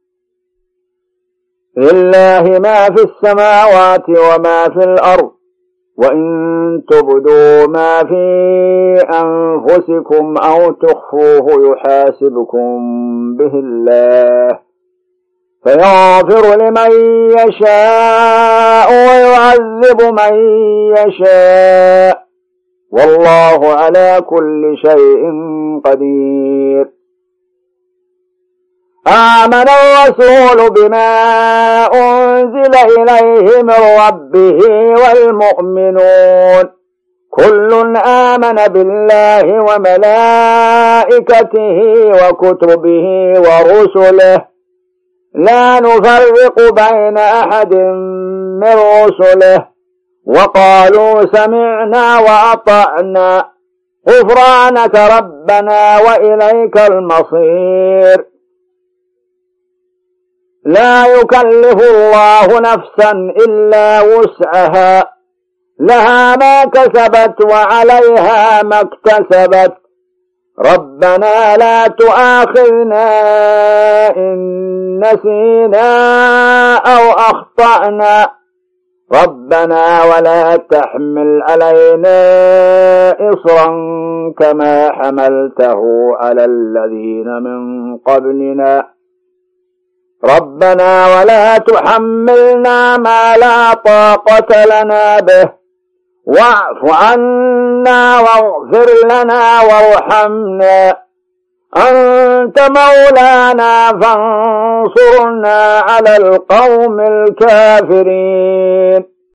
لله ما في السماوات وما في الأرض، وإن تبدوا ما في أنفسكم أو تخفوه يحاسبكم به الله، فيغفر لمن يشاء ويعذب من يشاء، والله على كل شيء قدير. آمن الرسول بما أنزل إليه من ربه والمؤمنون كل آمن بالله وملائكته وكتبه ورسله لا نفرق بين أحد من رسله، وقالوا سمعنا وأطعنا غفرانك ربنا وإليك المصير. لا يكلف الله نفسا إلا وسعها، لها ما كسبت وعليها ما اكتسبت، ربنا لا تؤاخذنا إن نسينا أو أخطأنا، ربنا ولا تحمل علينا إصرا كما حملته على الذين من قبلنا، ربنا ولا تحملنا ما لا طاقة لنا به، واعف عنا واغفر لنا وارحمنا، أنت مولانا فانصرنا على القوم الكافرين.